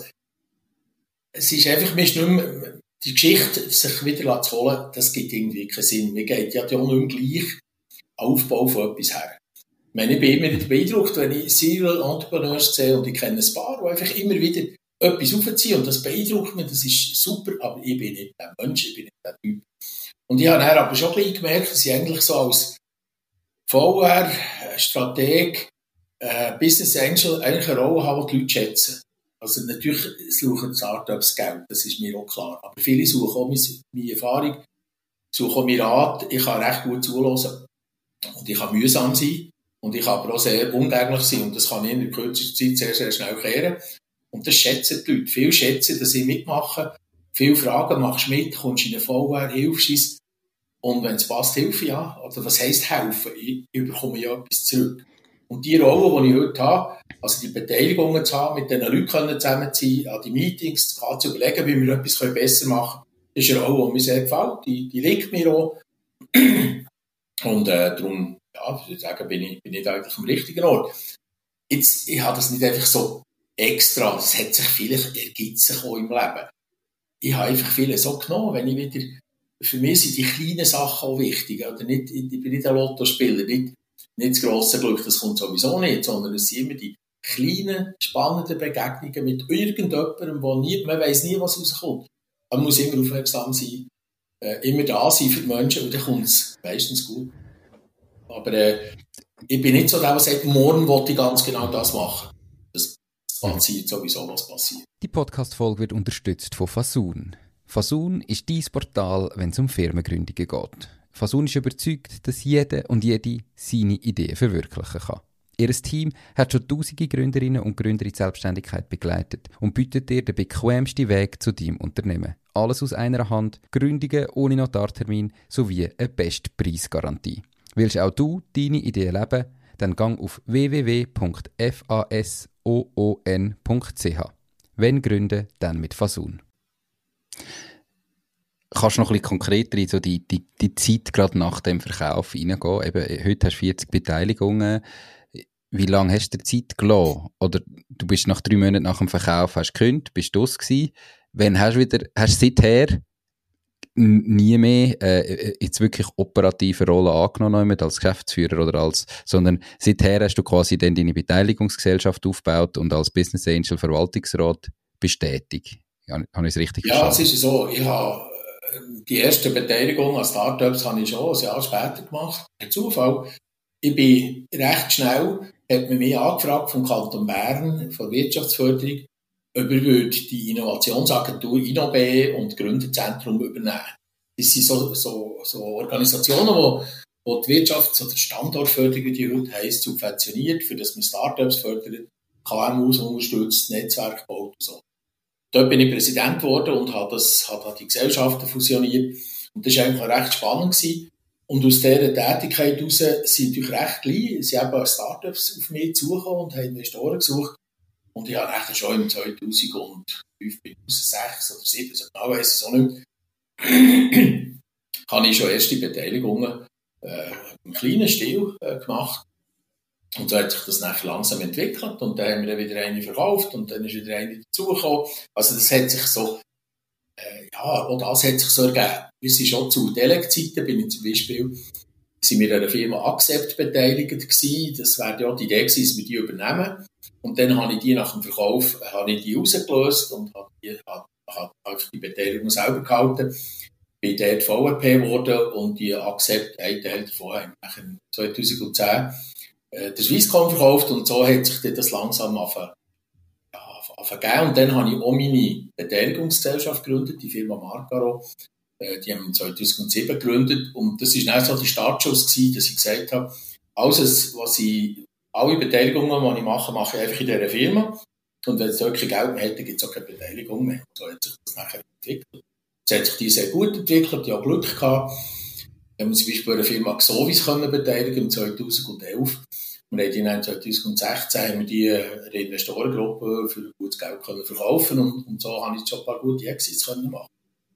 es ist einfach, man ist nicht mehr, die Geschichte, sich wieder zu holen, das gibt irgendwie keinen Sinn. Mir geht ja auch nicht mehr gleich Aufbau von etwas her. Ich meine, ich bin immer wieder beeindruckt, wenn ich Serial Entrepreneurs sehe und ich kenne ein paar, die einfach immer wieder etwas aufziehen und das beeindruckt mich, das ist super, aber ich bin nicht der Mensch, ich bin nicht der Typ. Und ich habe dann aber schon gleich gemerkt, dass ich eigentlich so als V R, Strateg, äh, Business Angel eigentlich eine Rolle habe, die die Leute schätzen. Also natürlich suchen Startups Geld, das ist mir auch klar. Aber viele suchen auch meine, meine Erfahrung, suchen auch meinen Rat. Ich kann recht gut zuhören. Und ich kann mühsam sein. Und ich kann aber auch sehr ungänglich sein. Und das kann ich in der kürzesten Zeit sehr, sehr schnell kehren. Und das schätzen die Leute. Viele schätzen, dass ich mitmache. Viele Fragen, machst du mit, kommst in eine V R, hilfst uns. Und wenn es passt, hilfe ich ja. Oder was heisst helfen? Ich, ich bekomme ja etwas zurück. Und die Rolle, die ich heute habe, also die Beteiligungen zu haben, mit diesen Leuten zusammen zu sein, an die Meetings zu überlegen, wie wir etwas besser machen können, ist eine Rolle, die mir sehr gefällt. Die, die liegt mir auch. Und äh, darum, ja, ich würde sagen, bin ich, bin ich eigentlich am richtigen Ort. Jetzt, ich habe das nicht einfach so extra, das hat sich vielleicht, ergibt sich auch im Leben. Ich habe einfach viele so genommen, wenn ich wieder, für mich sind die kleinen Sachen auch wichtig, oder nicht, ich bin nicht ein Lottospieler, nicht, nicht das grosse Glück, das kommt sowieso nicht, sondern es sind immer die kleinen, spannenden Begegnungen mit irgendjemandem, wo nie, man weiss nie, was rauskommt. Man muss immer aufmerksam sein, äh, immer da sein für die Menschen, und dann kommt es meistens gut. Aber äh, ich bin nicht so der, der sagt, morgen will ich ganz genau das machen. Das passiert sowieso, was passiert. Die Podcast-Folge wird unterstützt von Fasun. Fasun ist dein Portal, wenn es um Firmengründungen geht. Fasun ist überzeugt, dass jeder und jede seine Ideen verwirklichen kann. Ihr Team hat schon tausende Gründerinnen und Gründer in die Selbstständigkeit begleitet und bietet dir den bequemsten Weg zu deinem Unternehmen. Alles aus einer Hand, Gründungen ohne Notartermin sowie eine Bestpreisgarantie. Willst auch du deine Ideen leben? Dann gang auf w w w punkt fasoon punkt c h. Wenn gründen, dann mit Fasun. Kannst du noch ein bisschen konkreter in so die, die, die Zeit gerade nach dem Verkauf reingehen? Eben, heute hast du vierzig Beteiligungen. Wie lange hast du dir Zeit gelassen? Oder du bist nach drei Monaten nach dem Verkauf, hast gekündigt, bist du aus gewesen. Wann hast du wieder, hast du seither nie mehr äh, jetzt wirklich operative Rolle angenommen als Geschäftsführer oder als, sondern seither hast du quasi dann deine Beteiligungsgesellschaft aufgebaut und als Business Angel Verwaltungsrat bestätigt. Habe ich es richtig ja, verstanden? Ja, es ist so. Ich habe die erste Beteiligung an Startups habe ich schon ein Jahr später gemacht. Ein Zufall. Ich bin recht schnell, hat man mich angefragt vom Kanton Bern, von der Wirtschaftsförderung, ob er die Innovationsagentur InnoB und Gründerzentrum übernehmen. Das sind so, so, so Organisationen, wo, wo die Wirtschafts- oder Standortförderung, die heute heisst, subventioniert, für das man Startups fördert, K M Us unterstützt, Netzwerk baut und so. Dort bin ich Präsident geworden und habe, das, habe die Gesellschaften fusioniert. Und das war eigentlich auch recht spannend gewesen. Und aus dieser Tätigkeit heraus sind natürlich recht klein, sie haben Startups auf mich zugekommen und haben Investoren gesucht. Und ich habe eigentlich schon im zweitausendfünf, zweitausendsechs oder zweitausendsieben, so genau weiss ich es auch nicht, habe ich schon erste Beteiligungen äh, im kleinen Stil äh, gemacht. Und so hat sich das nachher langsam entwickelt und dann haben wir dann wieder eine verkauft und dann ist wieder eine dazugekommen. Also das hat sich so, äh, ja, auch das hat sich so ergeben. wir sind schon zu Delec-Zeiten, bin ich zum Beispiel, sind wir an der Firma Accept beteiligt gewesen. Das wäre ja die Idee gewesen, dass wir die übernehmen. Und dann habe ich die nach dem Verkauf, habe ich die rausgelöst und habe die, habe, habe einfach die Beteiligung selber gehalten. Bin dort V R P geworden und die Accept, ein Teil davon, haben wir zwanzig zehn äh, der Swisscom verkauft und so hat sich das langsam angefangen ja, gegeben. Und dann habe ich auch meine Beteiligungsgesellschaft gegründet, die Firma Marcaro. Äh, die haben wir zweitausendsieben gegründet und das war dann so der Startschuss gewesen, dass ich gesagt habe, alles, was ich, alle Beteiligungen, die ich mache, mache ich einfach in dieser Firma. Und wenn es dort kein Geld mehr hätte, gibt es auch keine Beteiligung mehr. So hat sich das nachher entwickelt. Jetzt hat sich die sehr gut entwickelt, die haben Glück gehabt. Wir haben zum Beispiel eine Firma Xovis können beteiligen im zweitausendelf. Wir haben die dann zweitausendsechzehn haben wir die eine Investorengruppe für gutes Geld können verkaufen und, und so habe ich schon ein paar gute Exits können machen.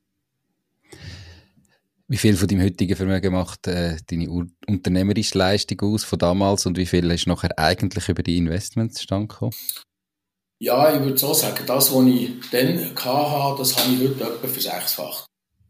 Wie viel von deinem heutigen Vermögen macht äh, deine U- unternehmerische Leistung aus von damals und wie viel ist nachher eigentlich über die Investments zustande gekommen? Ja, ich würde so sagen, das, was ich dann hatte, das habe ich heute etwa versechsfacht.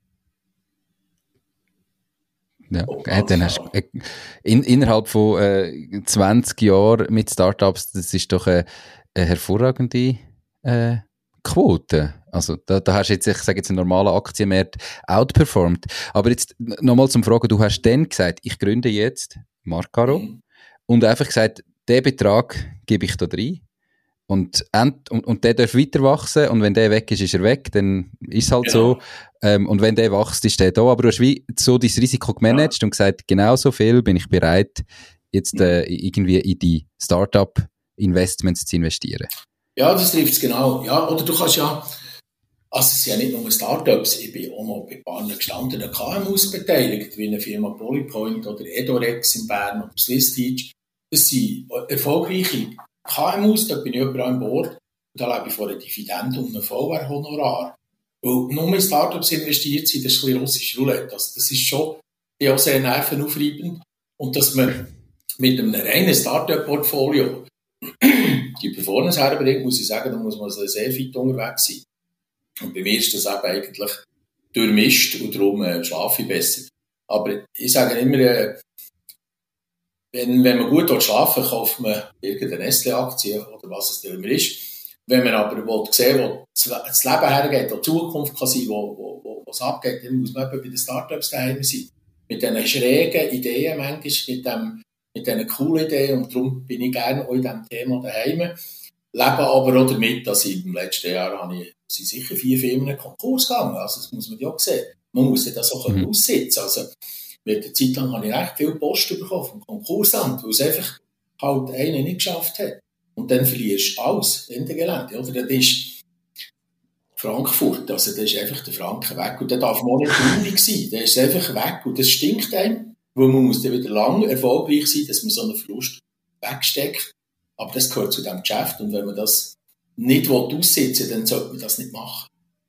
Ja, äh, dann hast du, äh, in, innerhalb von äh, zwanzig Jahren mit Startups, das ist doch eine, eine hervorragende äh, Quote. Also da, da hast du jetzt, ich sage jetzt, einen normalen Aktienmarkt outperformed. Aber jetzt nochmal zum Fragen, du hast dann gesagt, ich gründe jetzt Marcaro mhm. und einfach gesagt, den Betrag gebe ich da rein. Und, und, und der darf weiter wachsen und wenn der weg ist, ist er weg, dann ist es halt genau. so. Ähm, und wenn der wächst, ist der da. Aber du hast wie so dein Risiko gemanagt ja. und gesagt, genau so viel bin ich bereit, jetzt äh, irgendwie in die Startup-Investments zu investieren. Ja, das trifft es genau. Ja, oder du kannst ja, also es sind ja nicht nur Startups, ich bin auch noch bei ein paar gestandenen K M Us beteiligt, wie eine Firma Polypoint oder Edorex in Bern oder SwissTeach. Das sind erfolgreiche K M Us, da bin ich überall an Bord. Und da lebe ich von einer Dividende und einem V R-Honorar. Weil nur in Startups investiert sind, das ist ein bisschen russische Roulette. Also das ist schon ja, sehr nervenaufreibend. Und dass man mit einem reinen Startup-Portfolio die Performance herbringt, muss ich sagen, da muss man also sehr fit unterwegs sein. Und bei mir ist das eben eigentlich durchmischt und darum äh, schlafe ich besser. Aber ich sage immer, äh, Wenn, wenn man gut schlafen will, kauft man irgendeine Nestle-Aktie oder was es immer ist. Wenn man aber will sehen will, wo das Leben hergeht, wo die Zukunft kann sein, wo, wo, wo, wo es abgeht, dann muss man eben bei den Startups daheim sein. Mit diesen schrägen Ideen manchmal, mit, dem, mit diesen coolen Ideen. Und darum bin ich gerne auch in diesem Thema daheim. Lebe aber auch damit, dass ich im letzten Jahr habe ich, sind sicher vier Firmen in Konkurs gegangen. Also das muss man ja auch sehen. Man muss das auch mhm. aussitzen. Also, mit der Zeit lang habe ich recht viel Post bekommen vom Konkursamt, weil es einfach halt einer nicht geschafft hat. Und dann verlierst du alles in der Gelände. Oder? Das ist Frankfurt, also da ist einfach der Franken weg. Und der darf man nicht traurig sein. Der ist einfach weg. Und das stinkt einem, weil man muss dann wieder lang erfolgreich sein, dass man so einen Verlust wegsteckt. Aber das gehört zu diesem Geschäft. Und wenn man das nicht aussitzen will, dann sollte man das nicht machen.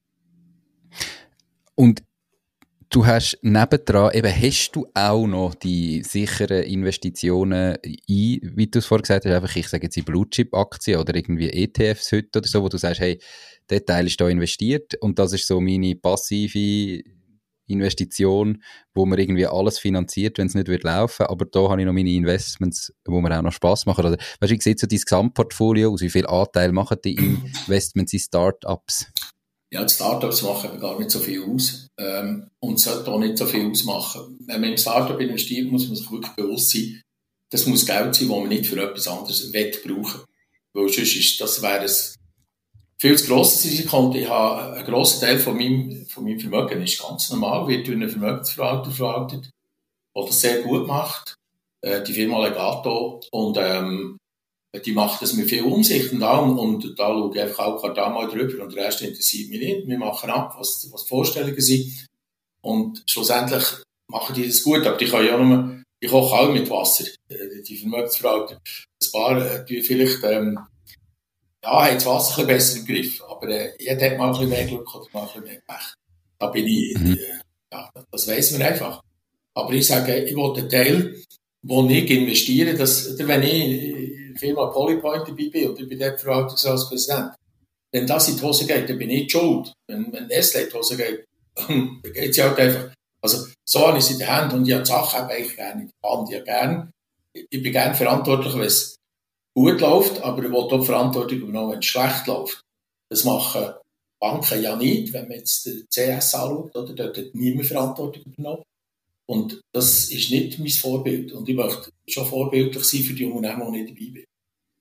Und du hast nebendran, eben, hast du auch noch die sicheren Investitionen ein, wie du es vorhin gesagt hast, einfach, ich sage jetzt in Blue-Chip-Aktien oder irgendwie E T Fs heute oder so, wo du sagst, hey, der Teil ist da investiert und das ist so meine passive Investition, wo man irgendwie alles finanziert, wenn es nicht wird laufen, aber da habe ich noch meine Investments, wo mir auch noch Spass machen. Oder, weißt du, wie sieht so dein Gesamtportfolio aus? Wie viel Anteil machen die Investments in Startups? Ja, die Startups machen gar nicht so viel aus ähm, und sollten auch nicht so viel ausmachen. Wenn man im Startup investiert, muss man sich wirklich bewusst sein, das muss Geld sein, das man nicht für etwas anderes will brauchen. Weil sonst ist das wäre ein viel zu grosses Risiko und ich habe einen grossen Teil von meinem, von meinem Vermögen ist ganz normal, wird durch einen Vermögensverwalter verwaltet, der das sehr gut macht, äh, die Firma Legato und ähm, die macht das mit viel Umsicht und allem und da schaue ich einfach auch da mal drüber und der Rest interessiert mich nicht. Wir machen ab, was, was die Vorstellungen sind und schlussendlich machen die das gut, aber die können ja nur, ich koche auch mit Wasser, die Vermögensverwalter. Ein paar die vielleicht ähm, ja, haben das Wasser ein bisschen besser im Griff, aber äh, jeder hat mal ein bisschen mehr Glück oder mal ein bisschen mehr Pech. Da bin ich, mhm. äh, ja, das weiss man einfach. Aber ich sage, ich will den Teil, wo ich investiere, dass, wenn ich in der Firma Polypoint dabei bin und ich bin dort Verwaltungsratspräsident, wenn das in die Hose geht, dann bin ich die schuld. Wenn, wenn Nestle in die Hose geht, dann geht es ja halt einfach. Also, so habe ich es in der Hand und ich habe die Sachen eigentlich gerne in der Hand. Ich, gerne, ich bin gerne verantwortlich, wenn es gut läuft, aber ich will auch die Verantwortung übernehmen, wenn es schlecht läuft. Das machen Banken ja nicht, wenn man jetzt den C S anschaut, oder? Dort hat niemand Verantwortung übernommen. Und das ist nicht mein Vorbild. Und ich möchte schon vorbildlich sein für die Unternehmen, die ich dabei bin.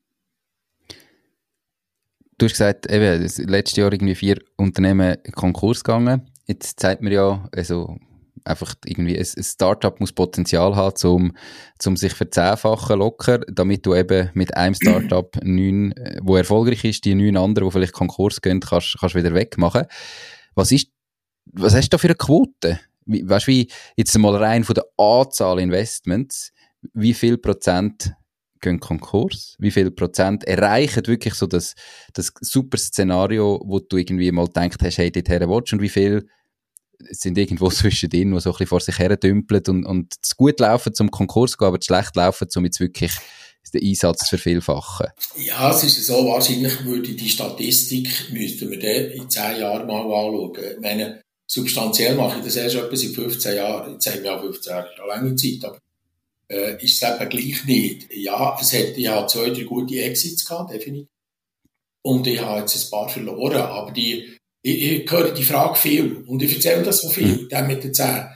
Du hast gesagt, eben, letztes Jahr irgendwie vier Unternehmen in Konkurs gegangen. Jetzt sagt man ja, also einfach irgendwie ein, ein Startup muss Potenzial haben, um, um sich verzehnfachen locker, damit du eben mit einem Startup neun, wo erfolgreich ist, die neun anderen, die vielleicht Konkurs gehen, kannst, kannst wieder wegmachen. Was ist, was hast du da für eine Quote? Wie, weißt du, wie jetzt mal rein von der Anzahl Investments, wie viel Prozent gehen Konkurs? Wie viel Prozent erreichen wirklich so das, das super Szenario, wo du irgendwie mal gedacht hast, hey, dorthin willst du, und wie viel sind irgendwo zwischendrin, die so ein bisschen vor sich her dümpeln und, und es gut laufen zum Konkurs gehen, aber es schlecht laufen, um jetzt wirklich den Einsatz zu vervielfachen? Ja, es ist so, wahrscheinlich würde die Statistik, müssten wir dann in zehn Jahren mal anschauen. Ich meine, substanziell mache ich das erst etwa seit fünfzehn Jahren. Jetzt sagen wir ja fünfzehn Jahre, ist eine lange Zeit, aber äh, ist es eben gleich nicht. Ja, es hat, ich habe zwei, drei gute Exits gehabt, definitiv. Und ich habe jetzt ein paar verloren, aber die, ich, ich höre die Frage viel und ich erzähle das so viel, der mit den zehn.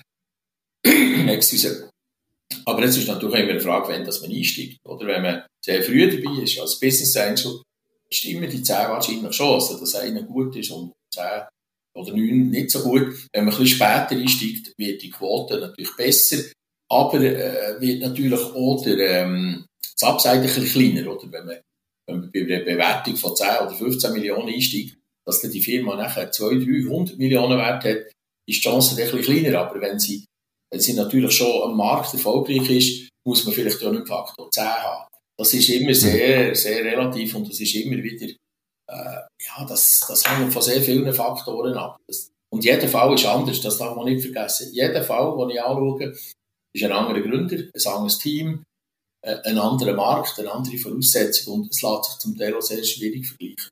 Excuse. Aber es ist natürlich immer eine Frage, wenn dass man einsteigt. Oder wenn man sehr früh dabei ist, als Business Angel, stimmen die zehn wahrscheinlich schon, also dass einer gut ist und zehn oder neun nicht so gut. Wenn man ein bisschen später einsteigt, wird die Quote natürlich besser, aber äh, wird natürlich auch der, ähm, das Upside ein bisschen kleiner. Oder? Wenn man, wenn man bei einer Bewertung von zehn oder fünfzehn Millionen einsteigt, dass dann die Firma nachher zweihundert, dreihundert Millionen Wert hat, ist die Chance ein bisschen kleiner. Aber wenn sie Wenn sie natürlich schon am Markt erfolgreich ist, muss man vielleicht auch einen Faktor zehn haben. Das ist immer sehr, sehr relativ und das ist immer wieder, äh, ja, das, das hängt von sehr vielen Faktoren ab. Das, und jeder Fall ist anders, das darf man nicht vergessen. Jeder Fall, den ich anschaue, ist ein anderer Gründer, ein anderes Team, äh, ein anderer Markt, eine andere Voraussetzung und es lässt sich zum Teil auch sehr schwierig vergleichen.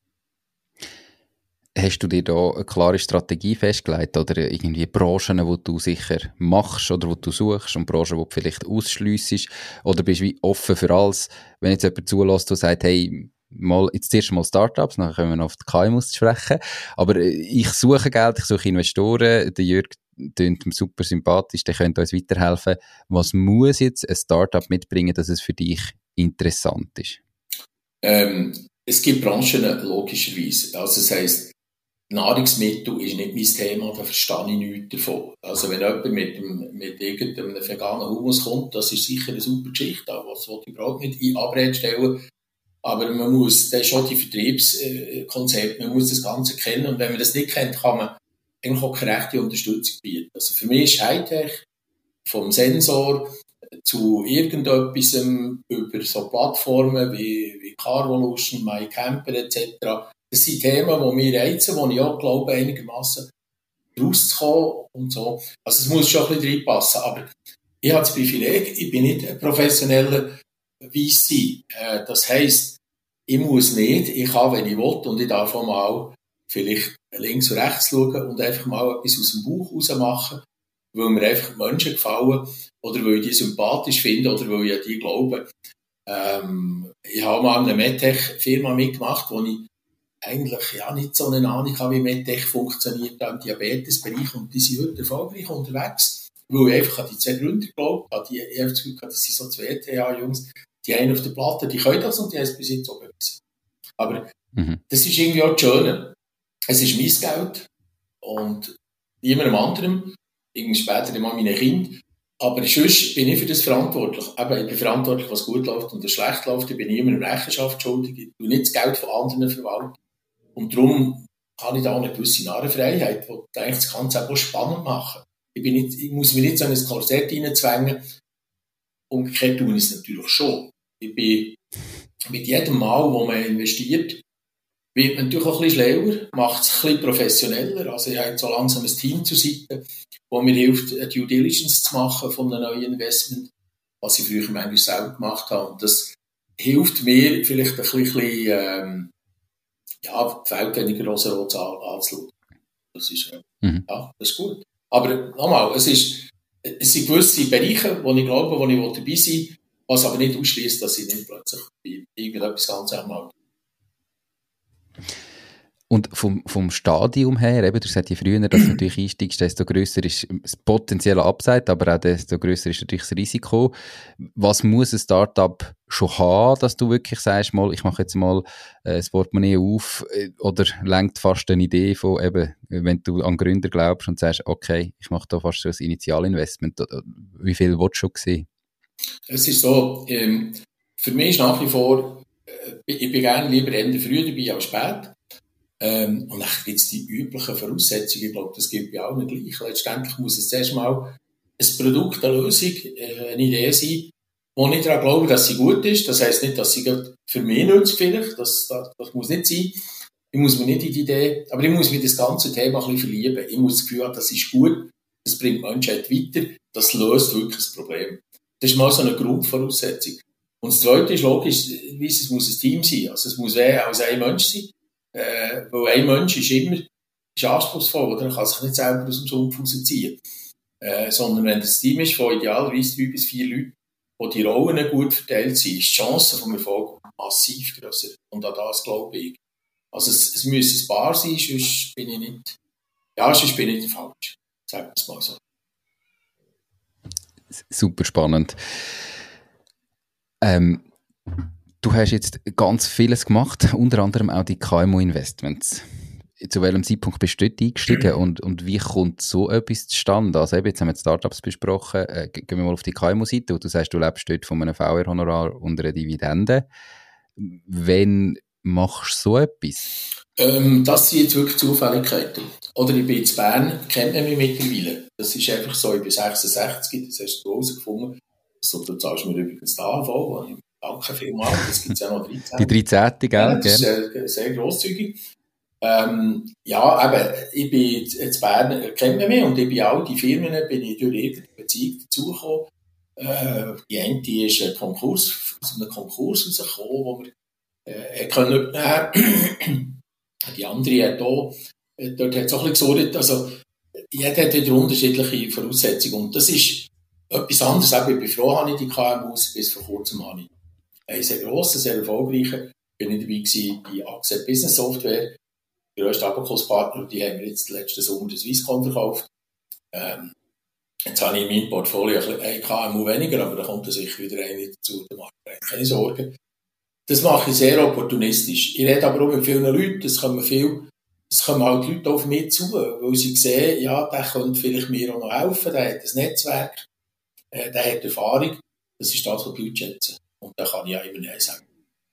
Hast du dir da eine klare Strategie festgelegt oder irgendwie Branchen, wo du sicher machst oder wo du suchst und Branchen, wo du vielleicht ausschliessest, oder bist du wie offen für alles? Wenn jetzt jemand zulässt und sagt, hey, mal, jetzt zuerst mal Startups, dann können wir noch auf die K M Us sprechen, aber ich suche Geld, ich suche Investoren, der Jürg klingt super sympathisch, der könnte uns weiterhelfen. Was muss jetzt ein Startup mitbringen, dass es für dich interessant ist? Ähm, es gibt Branchen, logischerweise. Also das heisst, Nahrungsmittel ist nicht mein Thema, da verstehe ich nichts davon. Also wenn jemand mit, dem, mit irgendeinem veganen Hummus kommt, das ist sicher eine super Geschichte, das will ich überhaupt nicht in Abrede stellen. Aber man muss, das ist schon die Vertriebskonzept, man muss das Ganze kennen und wenn man das nicht kennt, kann man eigentlich auch keine rechte Unterstützung bieten. Also für mich ist Hightech vom Sensor zu irgendetwas über so Plattformen wie, wie Carvolution, MyCamper et cetera. Das sind Themen, die mich reizen, wo ich auch glaube, einigermaßen rauszukommen und so. Also es muss schon ein bisschen reinpassen, aber ich habe das Privileg, ich bin nicht ein professioneller V C. Äh, das heisst, ich muss nicht, ich kann, wenn ich will, und ich darf auch mal vielleicht links und rechts schauen und einfach mal etwas aus dem Bauch raus machen, weil mir einfach Menschen gefallen oder weil ich die sympathisch finde oder weil ich an die glaube. Ähm, ich habe mal eine MedTech-Firma mitgemacht, wo ich eigentlich ja nicht so eine Ahnung habe, wie MedTech funktioniert im Diabetesbereich und die sind heute erfolgreich unterwegs, weil ich einfach an die zwei Gründer glaube, an die, ich habe das Gefühl, das sind so zwei E T H-Jungs, die einen auf der Platte, die können das und die haben es bis jetzt auch bewiesen. Aber mhm. das ist irgendwie auch das Schöne. Es ist mein Geld und niemandem anderem, irgendwie später mal meine Kinder, aber sonst bin ich für das verantwortlich. Aber ich bin verantwortlich, was gut läuft und was schlecht läuft. Ich bin niemandem Rechenschaft schuldig. Ich tue nicht das Geld von anderen verwalten. Und darum habe ich da eine gewisse Narrenfreiheit, die das Ganze auch spannend machen. Ich, bin nicht, ich muss mich nicht so in ein Korsett reinzwängen. Umgekehrt tue ich es natürlich schon. Ich bin mit jedem Mal, wo man investiert, wird man natürlich auch ein bisschen schlauer, macht es ein bisschen professioneller. Also ich habe jetzt so langsam ein Team zur Seite, das mir hilft, eine Due Diligence zu machen von einem neuen Investment, was ich früher manchmal selber gemacht habe. Und das hilft mir vielleicht ein bisschen, ähm, ja, die Welt weniger rosarot anzuschauen. Das ist, äh, mhm. ja, das ist gut. Aber nochmal, es, ist, es sind gewisse Bereiche, wo ich glaube, wo ich dabei sein will, was aber nicht ausschließt, dass ich nicht plötzlich bei irgendetwas ganz einmal. Und vom, vom Stadium her, eben, du sagst ja früher, dass du natürlich einsteigst, desto grösser ist das potenzielle Upside, aber auch desto grösser ist natürlich das Risiko. Was muss ein Startup schon haben, dass du wirklich sagst, mal, ich mache jetzt mal äh, das Portemonnaie auf, äh, oder lenkt fast eine Idee von, eben, wenn du an Gründer glaubst und sagst, okay, ich mache da fast so ein Initialinvestment. Wie viel willst du schon sehen? Es ist so, ähm, für mich ist nach wie vor, äh, ich bin gerne lieber Ende früh dabei als spät. Ähm, und dann gibt es die üblichen Voraussetzungen, ich glaube, das gilt bei allen gleich. Letztendlich muss es zuerst mal ein Produkt, eine Lösung, äh, eine Idee sein, wo ich daran glaube, dass sie gut ist. Das heisst nicht, dass sie für mich nützt vielleicht, das, das, das muss nicht sein. Ich muss mir nicht in die Idee, aber ich muss mich das ganze Thema ein bisschen verlieben. Ich muss das Gefühl haben, das ist gut, das bringt die Menschheit weiter, das löst wirklich das Problem. Das ist mal so eine Grundvoraussetzung. Und das Zweite ist logisch, es muss ein Team sein. Also es muss mehr als ein Mensch sein. Äh, weil ein Mensch ist immer ist anspruchsvoll, oder? Er kann sich nicht selber aus dem Sumpf rausziehen. Äh, sondern wenn das Team ist von idealerweise drei bis vier Leuten, wo die Rollen gut verteilt sind, ist die Chance vom Erfolg massiv grösser. Und an das glaube ich. Also es, es müsste ein Paar sein, sonst bin ich nicht, ja, sonst bin ich nicht falsch. Sagen wir es mal so. Super spannend. Ähm, du hast jetzt ganz vieles gemacht, unter anderem auch die K M U-Investments. Zu welchem Zeitpunkt bist du dort eingestiegen und, und wie kommt so etwas zustande? Also eben, jetzt haben wir die Startups besprochen, äh, gehen wir mal auf die K M U-Seite, wo du sagst, du lebst dort von einem V R-Honorar und einer Dividende. Wann machst du so etwas? Ähm, das sind jetzt wirklich Zufälligkeiten. Oder ich bin in Bern, kennt man mich mittlerweile. Das ist einfach so, ich bin sechsundsechzig, das hast du herausgefunden. So, du zahlst mir übrigens die A H V, danke vielmals, das gibt es ja noch dreizehn. Die dreizehnte, gell? Ja, das ist sehr, sehr grosszügig. Ähm, ja, eben, ich bin in Bern, kennt man mich, und ich bin all die Firmen, bin ich durch irgendeine Beziehung dazugekommen. Äh, die eine die ist ein Konkurs, aus einem Konkurs rausgekommen, wo wir äh, können übernehmen. Die andere hat auch, dort hat es auch ein bisschen gesorgt, also jeder hat wieder unterschiedliche Voraussetzungen, und das ist etwas anderes. Auch ich bin froh, habe ich die K M Us, bis vor kurzem habe ich eine sehr grosse, sehr erfolgreiche, bin ich dabei gewesen bei Accent Business Software, der grösste Abacus-Partner, die haben wir jetzt letzten Sommer den Swisscom verkauft. Ähm, jetzt habe ich in meinem Portfolio ein K M U weniger, aber da kommt sicher wieder eine dazu, da mache ich keine Sorgen. Das mache ich sehr opportunistisch. Ich rede aber auch mit vielen Leuten, es kommen viel, es kommen halt Leute auf mich zu, weil sie sehen, ja, der könnte vielleicht mir auch noch helfen, der hat ein Netzwerk, äh, der hat Erfahrung, das ist das, was die Leute schätzen. Und da kann ich ja immer Nein sagen.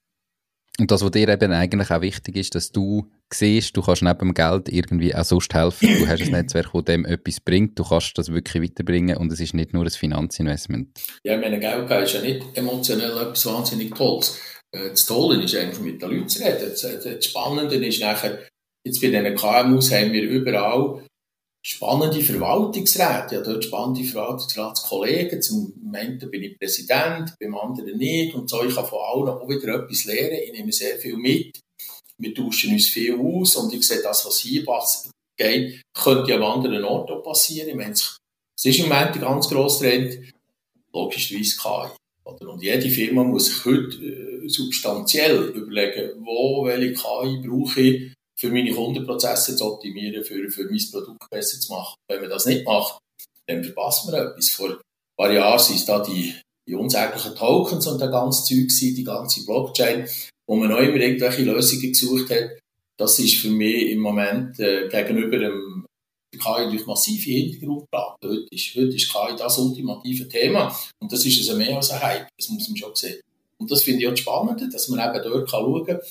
Und das, was dir eben eigentlich auch wichtig ist, dass du siehst, du kannst neben dem Geld irgendwie auch sonst helfen. Du hast ein Netzwerk, das dem etwas bringt, du kannst das wirklich weiterbringen und es ist nicht nur ein Finanzinvestment. Ja, meine Geld ist ja nicht emotionell etwas wahnsinnig Tolles. Das Tolle ist eigentlich, mit den Leuten zu reden. Das Spannende ist nachher, jetzt bei diesen K M Us haben wir überall spannende Verwaltungsräte. Ja, dort spannende Verwaltungsratskollegen. Zum einen bin ich Präsident, beim anderen nicht. Und so, ich kann von allen auch wieder etwas lernen. Ich nehme sehr viel mit. Wir tauschen uns viel aus. Und ich sehe, das, was hier geht, könnte ja an anderen Orten auch passieren. Ich meine, es ist im Moment ein ganz grosser Trend. Logischerweise K I. Und jede Firma muss sich heute äh, substanziell überlegen, wo, welche K I brauche ich, für meine Kundenprozesse zu optimieren, für, für mein Produkt besser zu machen. Wenn man das nicht macht, dann verpasst man etwas. Vor ein paar Jahren waren es da die, die unsäglichen Tokens und das ganze Zeug, die ganze Blockchain, wo man auch immer irgendwelche Lösungen gesucht hat. Das ist für mich im Moment äh, gegenüber dem K I durch massive Hintergrundplatten. Heute ist, heute ist K I das ultimative Thema. Und das ist also mehr als ein Hype. Das muss man schon sehen. Und das finde ich auch spannend, dass man eben dort schauen kann,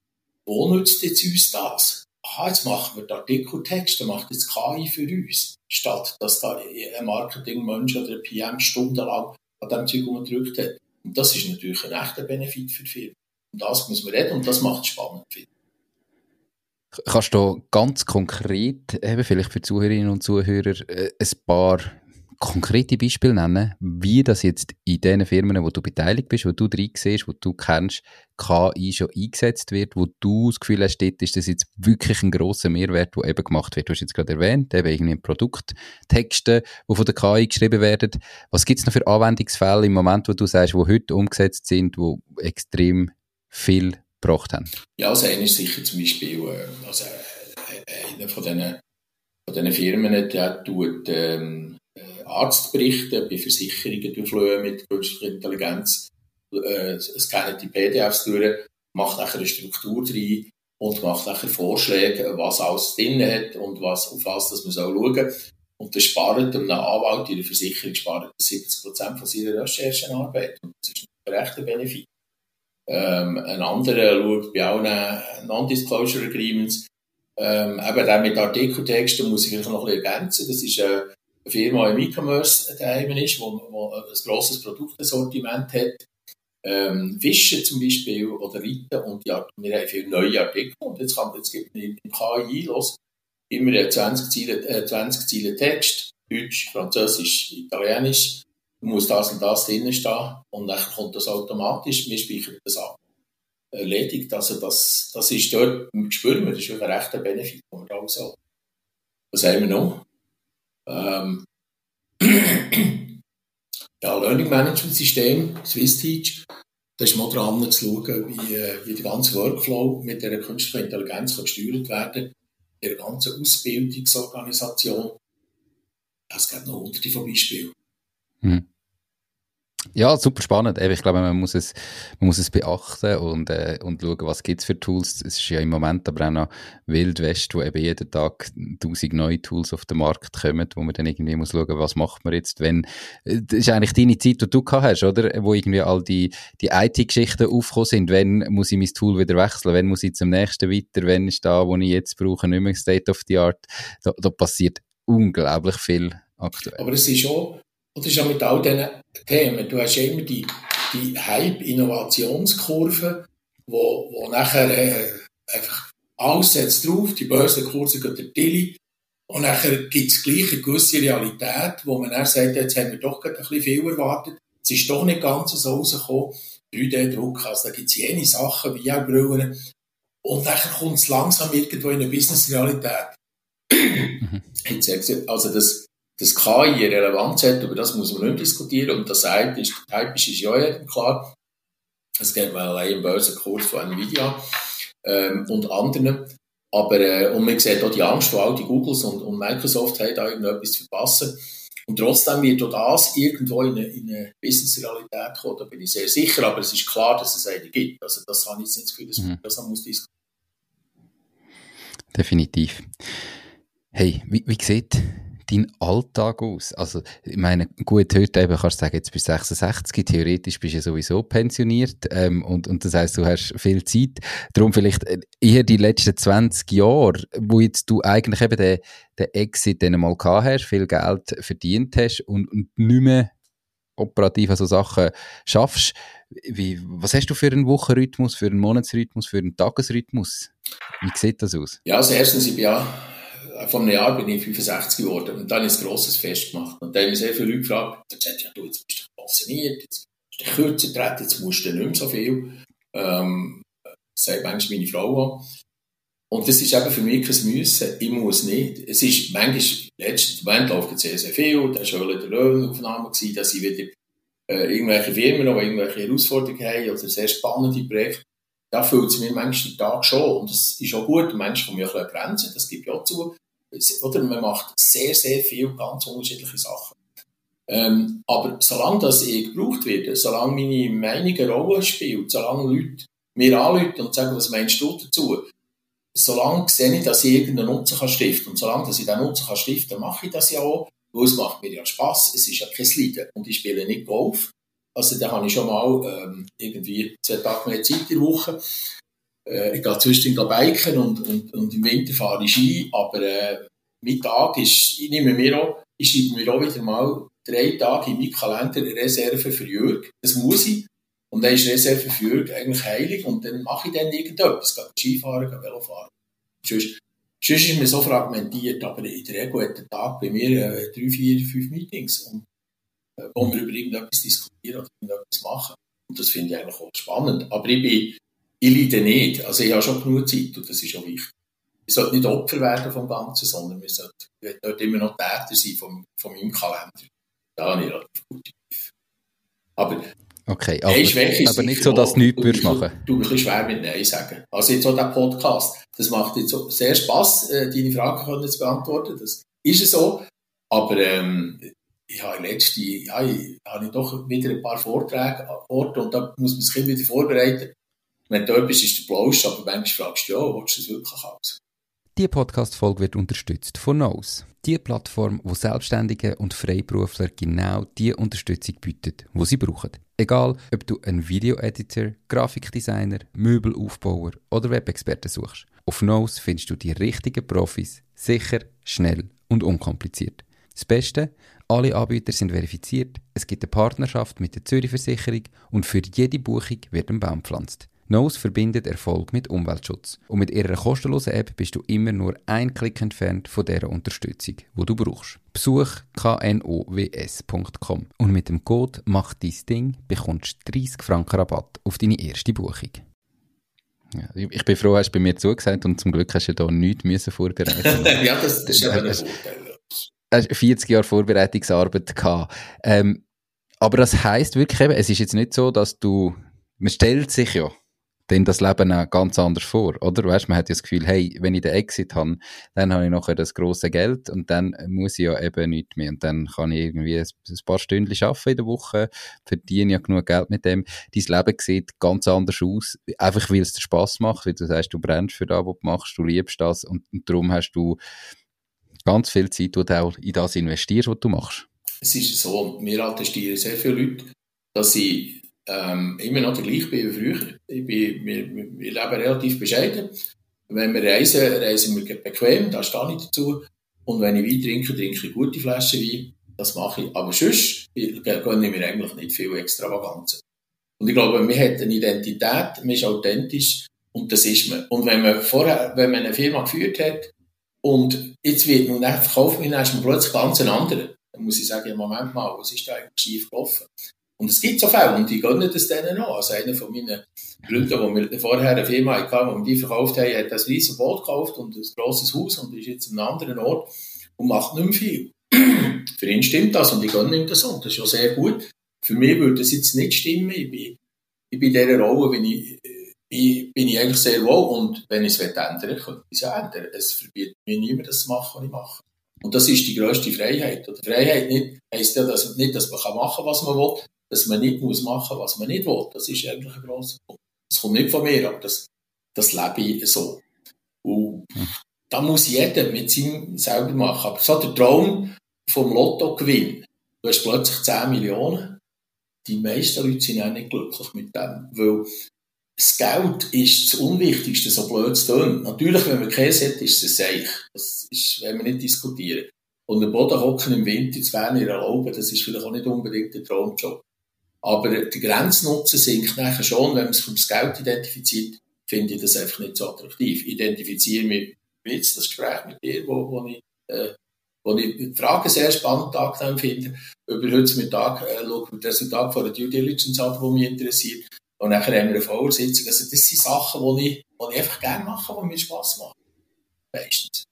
wo nützt jetzt uns das? Aha, jetzt machen wir den Artikeltext, dann macht jetzt K I für uns. Statt dass da ein Marketingmensch oder ein P M stundenlang an dem Zeug umgedrückt hat. Und das ist natürlich ein echter Benefit für viele. Und das muss man reden und das macht es spannend. Kannst du ganz konkret, eben vielleicht für Zuhörerinnen und Zuhörer, ein paar konkrete Beispiele nennen, wie das jetzt in den Firmen, wo du beteiligt bist, wo du drin siehst, wo du kennst, K I schon eingesetzt wird, wo du das Gefühl hast, dort ist das jetzt wirklich ein grosser Mehrwert, der eben gemacht wird. Du hast jetzt gerade erwähnt, eben irgendwie Produkttexte, die von der K I geschrieben werden. Was gibt es noch für Anwendungsfälle im Moment, wo du sagst, die heute umgesetzt sind, die extrem viel gebracht haben? Ja, also einer ist sicher zum Beispiel, äh, also äh, einer von diesen, von diesen Firmen, der tut ähm, Arztberichte bei Versicherungen durchlösen mit künstlicher Intelligenz, äh, scannt die P D Fs durch, macht nachher eine Struktur rein und macht nachher Vorschläge, was alles drin hat und was, auf was das man schauen soll. Und das spart einem Anwalt in der Versicherung spart siebzig Prozent von seiner Recherchenarbeit. Und das ist ein rechter Benefit. Ähm, ein anderer schaut bei allen Non-Disclosure Agreements. Ähm, eben der mit Artikeltexten muss ich vielleicht noch ein bisschen ergänzen. Das ist äh, eine Firma, die im E-Commerce daheim ist, wo, wo ein grosses Produktsortiment hat. Ähm, Fischen zum Beispiel oder Reiten. Und ja, wir haben viele neue Artikel. Und jetzt, kann, jetzt gibt man im K I los immer zwanzig Zeilen, äh, zwanzig Zeilen Text. Deutsch, Französisch, Italienisch. Du musst das und das drinnen stehen und dann kommt das automatisch, wir speichern das ab. Erledigt, also das, das ist dort, spüren wir, das ist ein rechter Benefit, den wir da auch so. Was haben wir noch? Ähm, ja, Learning Management System, SwissTeach, da ist mal dran zu schauen, wie, wie der ganze Workflow mit der künstlichen Intelligenz gesteuert werden, der ganzen Ausbildungsorganisation. Es gibt noch hunderte von Beispielen. Hm. Ja, super spannend. Ich glaube, man muss es, man muss es beachten und, äh, und schauen, was gibt es für Tools. Es ist ja im Moment aber auch noch Wild West, wo eben jeden Tag tausend neue Tools auf den Markt kommen, wo man dann irgendwie muss schauen, was macht man jetzt, wenn, das ist eigentlich deine Zeit, die du gehabt hast, oder? Wo irgendwie all die, die I T-Geschichten aufgekommen sind. Wenn muss ich mein Tool wieder wechseln? Wenn muss ich zum nächsten weiter? Wenn ist da, wo ich jetzt brauche, nicht mehr State of the Art? Da, da passiert unglaublich viel aktuell. Aber es ist auch, und das ist ja mit all diesen Themen, du hast ja immer die, die Hype-Innovationskurve, wo, wo nachher äh, einfach alles setzt drauf, die Börsenkurse gehen der Tilly und nachher gibt es gleich eine gewisse Realität, wo man dann sagt, jetzt haben wir doch gerade ein bisschen viel erwartet, es ist doch nicht ganz so rausgekommen, drei D-Druck, also da gibt es jene Sachen wie auch Brillen und nachher kommt es langsam irgendwo in eine Business-Realität. Mhm. Also das dass K I eine Relevanz hat, über das muss man nicht diskutieren. Und das Hype ist, Hype ist ja jedem klar. Es geht mal allein im Börsenkurs von Nvidia ähm, und anderen. Aber, äh, und man sieht auch die Angst, die all die Googles und, und Microsoft haben, da irgendetwas zu verpassen. Und trotzdem wird auch das irgendwo in eine, in eine Business-Realität kommen, da bin ich sehr sicher. Aber es ist klar, dass es eine gibt. Also das habe ich jetzt nicht das Gefühl, dass man mhm. das muss diskutieren. Definitiv. Hey, wie, wie sieht dein Alltag aus? Also, ich meine, gut, heute eben kannst du sagen, jetzt bist du sechsundsechzig, theoretisch bist du ja sowieso pensioniert, ähm, und, und das heisst, du hast viel Zeit. Darum vielleicht eher die letzten zwanzig Jahre, wo jetzt du eigentlich eben den, den Exit dann mal gehabt hast, viel Geld verdient hast und, und nicht mehr operativ an so Sachen schaffst. Wie, was hast du für einen Wochenrhythmus, für einen Monatsrhythmus, für einen Tagesrhythmus? Wie sieht das aus? Ja, also erstens, ich bin ja vor einem Jahr bin ich fünfundsechzig geworden und dann ist ein grosses Fest gemacht. Und dann haben mich sehr viele Leute gefragt, dann gesagt, ja, du, jetzt bist du pensioniert, jetzt bist du kürzer getreten, jetzt musst du nicht mehr so viel. Ähm, das sagt manchmal meine Frau auch. Und das ist eben für mich kein Müssen, ich muss nicht. Es ist manchmal, im letzten Moment läuft jetzt sehr, sehr viel, da war schon der Löhnaufnahme, dass ich wieder äh, irgendwelche Firmen noch irgendwelche Herausforderungen haben oder sehr spannende Projekte. Da fühlt es mir manchmal den Tag schon. Und das ist auch gut. Manchmal kommen ja ein bisschen Grenzen, das gibt ja auch zu. Oder man macht sehr, sehr viel ganz unterschiedliche Sachen. Ähm, aber solange das eh gebraucht wird, solange meine Meinung eine Rolle spielt, solange Leute mir anrufen und sagen, was meinst du dazu, solange sehe ich, dass ich irgendeinen Nutzen kann stiften. Und solange dass ich diesen Nutzen kann stiften, mache ich das ja auch, weil es macht mir ja Spass. Es ist ja kein Leiden. Und ich spiele nicht Golf. Also da habe ich schon mal ähm, irgendwie zwei Tage mehr Zeit in der Woche. Äh, ich gehe zwischendurch biken und, und, und im Winter fahre ich Ski, aber äh, mein Tag ist, ich nehme mir auch, ich schreibe mir auch wieder mal drei Tage in meinen Kalender Reserve für Jürg. Das muss ich. Und dann ist Reserve für Jürg eigentlich heilig und dann mache ich dann irgendetwas. Ich gehe Skifahren, gehe Velofahren. Sonst sonst ist man so fragmentiert, aber in der Regel hat der Tag bei mir äh, drei, vier, fünf Meetings, und, äh, wo wir über irgendetwas diskutieren oder irgendetwas machen. Und das finde ich eigentlich auch spannend. Aber ich bin, ich leide nicht. Also ich habe schon genug Zeit, und das ist auch wichtig. Ich sollte nicht Opfer werden vom Ganzen, sondern wir sollten dort immer noch Täter sein von, von meinem Kalender. Da habe ich relativ gute Hilfe. Aber okay, aber, aber nicht so, dass du nichts würdest machen. Du bist ein bisschen schwer mit Nein sagen. Also jetzt auch der Podcast, das macht jetzt so sehr Spass, äh, deine Fragen können zu beantworten. Das ist so. Aber ähm, ich habe letzte, ja, ich habe doch wieder ein paar Vorträge an Orten, und da muss man sich wieder vorbereiten. Wenn du da bist, ist der Blausch, aber manchmal fragst du, ja, willst du das wirklich alles? Diese Podcast-Folge wird unterstützt von Knowes. Die Plattform, wo Selbstständige und Freiberufler genau die Unterstützung bietet, die sie brauchen. Egal, ob du einen Video-Editor, Grafikdesigner, Möbelaufbauer oder Webexperten suchst. Auf Knowes findest du die richtigen Profis, sicher, schnell und unkompliziert. Das Beste, alle Anbieter sind verifiziert, es gibt eine Partnerschaft mit der Zürich Versicherung und für jede Buchung wird ein Baum gepflanzt. Knowes verbindet Erfolg mit Umweltschutz. Und mit ihrer kostenlosen App bist du immer nur ein Klick entfernt von dieser Unterstützung, die du brauchst. Besuch knows punkt com und mit dem Code «Mach dein Ding» bekommst du dreissig Franken Rabatt auf deine erste Buchung. Ja, ich bin froh, hast du bei mir zugesagt, und zum Glück hast du da nichts müssen vorbereiten. Ja, das ist eben ein Vorteil. Du hast vierzig Jahre Vorbereitungsarbeit gehabt. Ähm, aber das heisst wirklich eben, es ist jetzt nicht so, dass du, man stellt sich ja dann das Leben auch ganz anders vor, oder? Weißt, man hat ja das Gefühl, hey, wenn ich den Exit habe, dann habe ich nachher das grosse Geld, und dann muss ich ja eben nichts mehr, und dann kann ich irgendwie ein, ein paar Stunden arbeiten in der Woche, verdiene ja genug Geld mit dem. Dein Leben sieht ganz anders aus, einfach weil es dir Spass macht, weil du sagst, du brennst für das, was du machst, du liebst das, und, und darum hast du ganz viel Zeit, die du auch in das investierst, was du machst. Es ist so, wir attestieren sehr viele Leute, dass ich ähm, immer noch der gleiche bin wie früher. Ich bin, wir, wir leben relativ bescheiden. Wenn wir reisen, reisen wir bequem, da stehe ich dazu. Und wenn ich Wein trinke, trinke ich gute Flaschen Wein. Das mache ich. Aber sonst gönne ich mir eigentlich nicht viel Extravaganzen. Und ich glaube, man hat eine Identität, man ist authentisch, und das ist man. Und wenn man vorher, wenn man eine Firma geführt hat, und jetzt wird man dann verkauft, dann ist man plötzlich ganz ein anderer. Dann muss ich sagen, im Moment mal, was ist da eigentlich schief gelaufen? Und es gibt so Fälle, und die gönnen das denen auch. Also einer von meinen Freunden, wo wir vorher eine Firma hatten, wo wir die verkauft haben, hat ein riesiges Boot gekauft und ein grosses Haus und ist jetzt an einem anderen Ort und macht nicht mehr viel. Für ihn stimmt das, und ich gönne ihm das, und das ist ja sehr gut. Für mich würde das jetzt nicht stimmen. Ich bin, ich bin in dieser Rolle, bin ich, bin, bin ich eigentlich sehr wohl, und wenn ich es ändern will, könnte ich es ja ändern. Es verbietet mir niemand, das zu machen, was ich mache. Und das ist die grösste Freiheit. Und Freiheit nicht, heisst ja dass, nicht, dass man machen kann, was man will, dass man nicht muss machen, was man nicht will. Das ist eigentlich ein grosser Punkt. Das kommt nicht von mir, aber das, das lebe ich so. Und da muss jeder mit seinem selber machen. Aber so der Traum vom Lottogewinn, du hast plötzlich zehn Millionen, die meisten Leute sind auch nicht glücklich mit dem, weil das Geld ist das Unwichtigste, so blöd es tönt. Natürlich, wenn man Käse hat, ist es ein Seich. Das ist, wenn wir nicht diskutieren. Und den Boden hocken im Winter zu Werner erlauben, das ist vielleicht auch nicht unbedingt der Traumjob. Aber der Grenznutzen sinkt nachher schon, wenn man es vom Geld identifiziert, finde ich das einfach nicht so attraktiv. Ich identifiziere mich jetzt das Gespräch mit dir, wo, wo ich, äh, wo ich die Frage sehr spannend angenehm finde. Über heute Mittag äh, schaue ich das Resultat von der Due Diligence an, die mich interessiert. Und nachher haben wir eine Vorsitzung. Also das sind Sachen, die ich, die ich einfach gerne mache, die mir Spass machen. Meistens.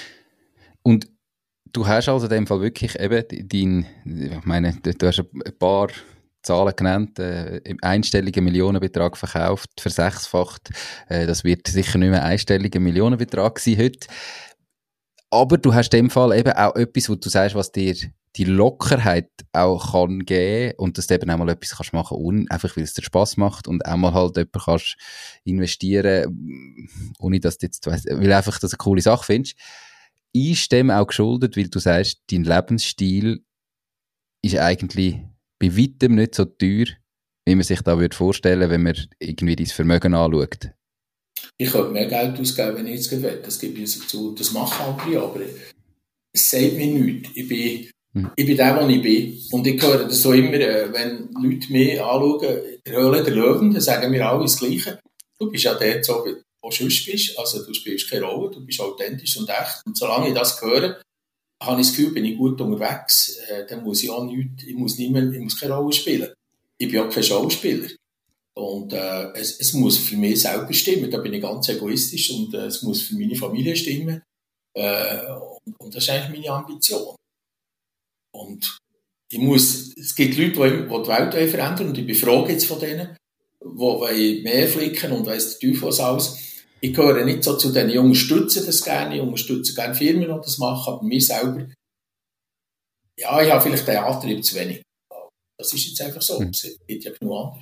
Und du hast also in dem Fall wirklich eben dein, ich meine, du hast ein paar Zahlen genannt, äh, im einstelligen Millionenbetrag verkauft, versechsfacht. Äh, das wird sicher nicht mehr ein einstelliger Millionenbetrag sein heute. Aber du hast in dem Fall eben auch etwas, wo du sagst, was dir die Lockerheit auch kann geben, und dass du eben auch mal etwas kannst machen, un- einfach weil es dir Spass macht, und auch mal halt jemand kannst investieren, ohne dass du jetzt weißt, weil einfach das eine coole Sache findest. Ist dem auch geschuldet, weil du sagst, dein Lebensstil ist eigentlich bei weitem nicht so teuer, wie man sich da würde vorstellen, wenn man irgendwie dein Vermögen anschaut. Ich könnte mehr Geld ausgeben, wenn ich jetzt will. Das gebe ich zu. Das mache andere, aber es sagt mir nichts. Ich bin, hm. ich bin der, der ich bin. Und ich höre das so immer, wenn Leute mich anschauen, der Höhle der Löwen, dann sagen wir alle das Gleiche. Du bist ja der, so, auch sonst bist. Also du spielst keine Rolle, du bist authentisch und echt. Und solange ich das höre, habe ich das Gefühl, bin ich gut unterwegs. Äh, dann muss ich auch nichts, ich muss nicht mehr, ich muss keine Rolle spielen. Ich bin auch kein Schauspieler. Und äh, es, es muss für mich selber stimmen. Da bin ich ganz egoistisch und äh, es muss für meine Familie stimmen. Äh, und, und das ist eigentlich meine Ambition. Und ich muss, es gibt Leute, die, die die Welt verändern und ich befrage jetzt von denen, die mehr flicken und weiss der Teufel was alles. Ich gehöre nicht so zu denen, ich unterstütze das gerne, ich unterstütze gerne Firmen, die das machen, aber mir selber, ja, ich habe vielleicht den Antrieb zu wenig. Das ist jetzt einfach so, es gibt ja genug andere.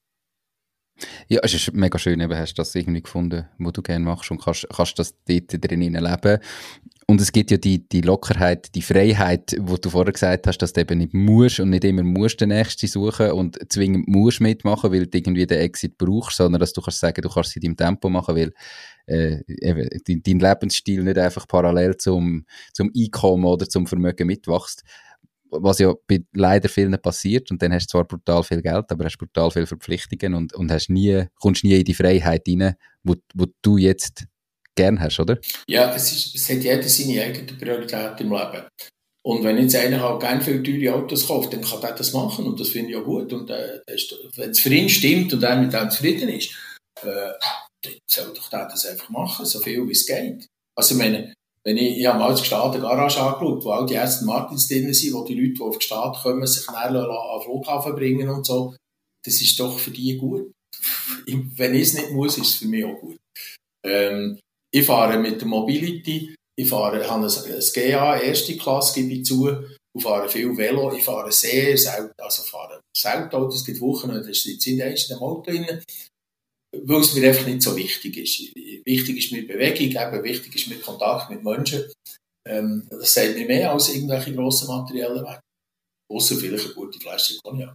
Ja, es ist mega schön, eben hast du das irgendwie gefunden, was du gerne machst und kannst, kannst das dort drinnen leben. Und es gibt ja die, die Lockerheit, die Freiheit, wo du vorher gesagt hast, dass du eben nicht musst und nicht immer musst den Nächsten suchen und zwingend musst mitmachen, weil du irgendwie den Exit brauchst, sondern dass du kannst sagen, du kannst es in deinem Tempo machen, weil äh, eben, dein, dein Lebensstil nicht einfach parallel zum, zum Einkommen oder zum Vermögen mitwächst. Was ja bei leider vielen passiert, und dann hast du zwar brutal viel Geld, aber hast brutal viele Verpflichtungen und, und hast nie, kommst nie in die Freiheit rein, wo, wo du jetzt gern hast, oder? Ja, es, ist, es hat jeder seine eigene Priorität im Leben. Und wenn jetzt einer halt gerne viele teure Autos kauft, dann kann er das machen und das finde ich auch gut. Und äh, wenn es für ihn stimmt und er mit dem zufrieden ist, äh, dann soll doch der das einfach machen, so viel wie es geht. Also ich meine, wenn ich, ich habe mal als Gestad eine Garage angeschaut, wo all die ersten Martins drin sind, wo die Leute, die auf die Stadt kommen, sich näher an den Flughafen bringen und so, das ist doch für die gut. Wenn ich es nicht muss, ist es für mich auch gut. Ähm, ich fahre mit der Mobility, ich fahre, habe ein, ein G A, erste Klasse, gebe ich zu, ich fahre viel Velo, ich fahre sehr selten, also fahre selten Auto, es gibt Wochen, da ist die Zeit in dem Auto drin, weil es mir einfach nicht so wichtig ist. Wichtig ist mir Bewegung, eben wichtig ist mir Kontakt mit Menschen. Ähm, das sagt mir mehr als irgendwelche grossen materiellen Wege. Ausser vielleicht eine gute Flasche Cognac.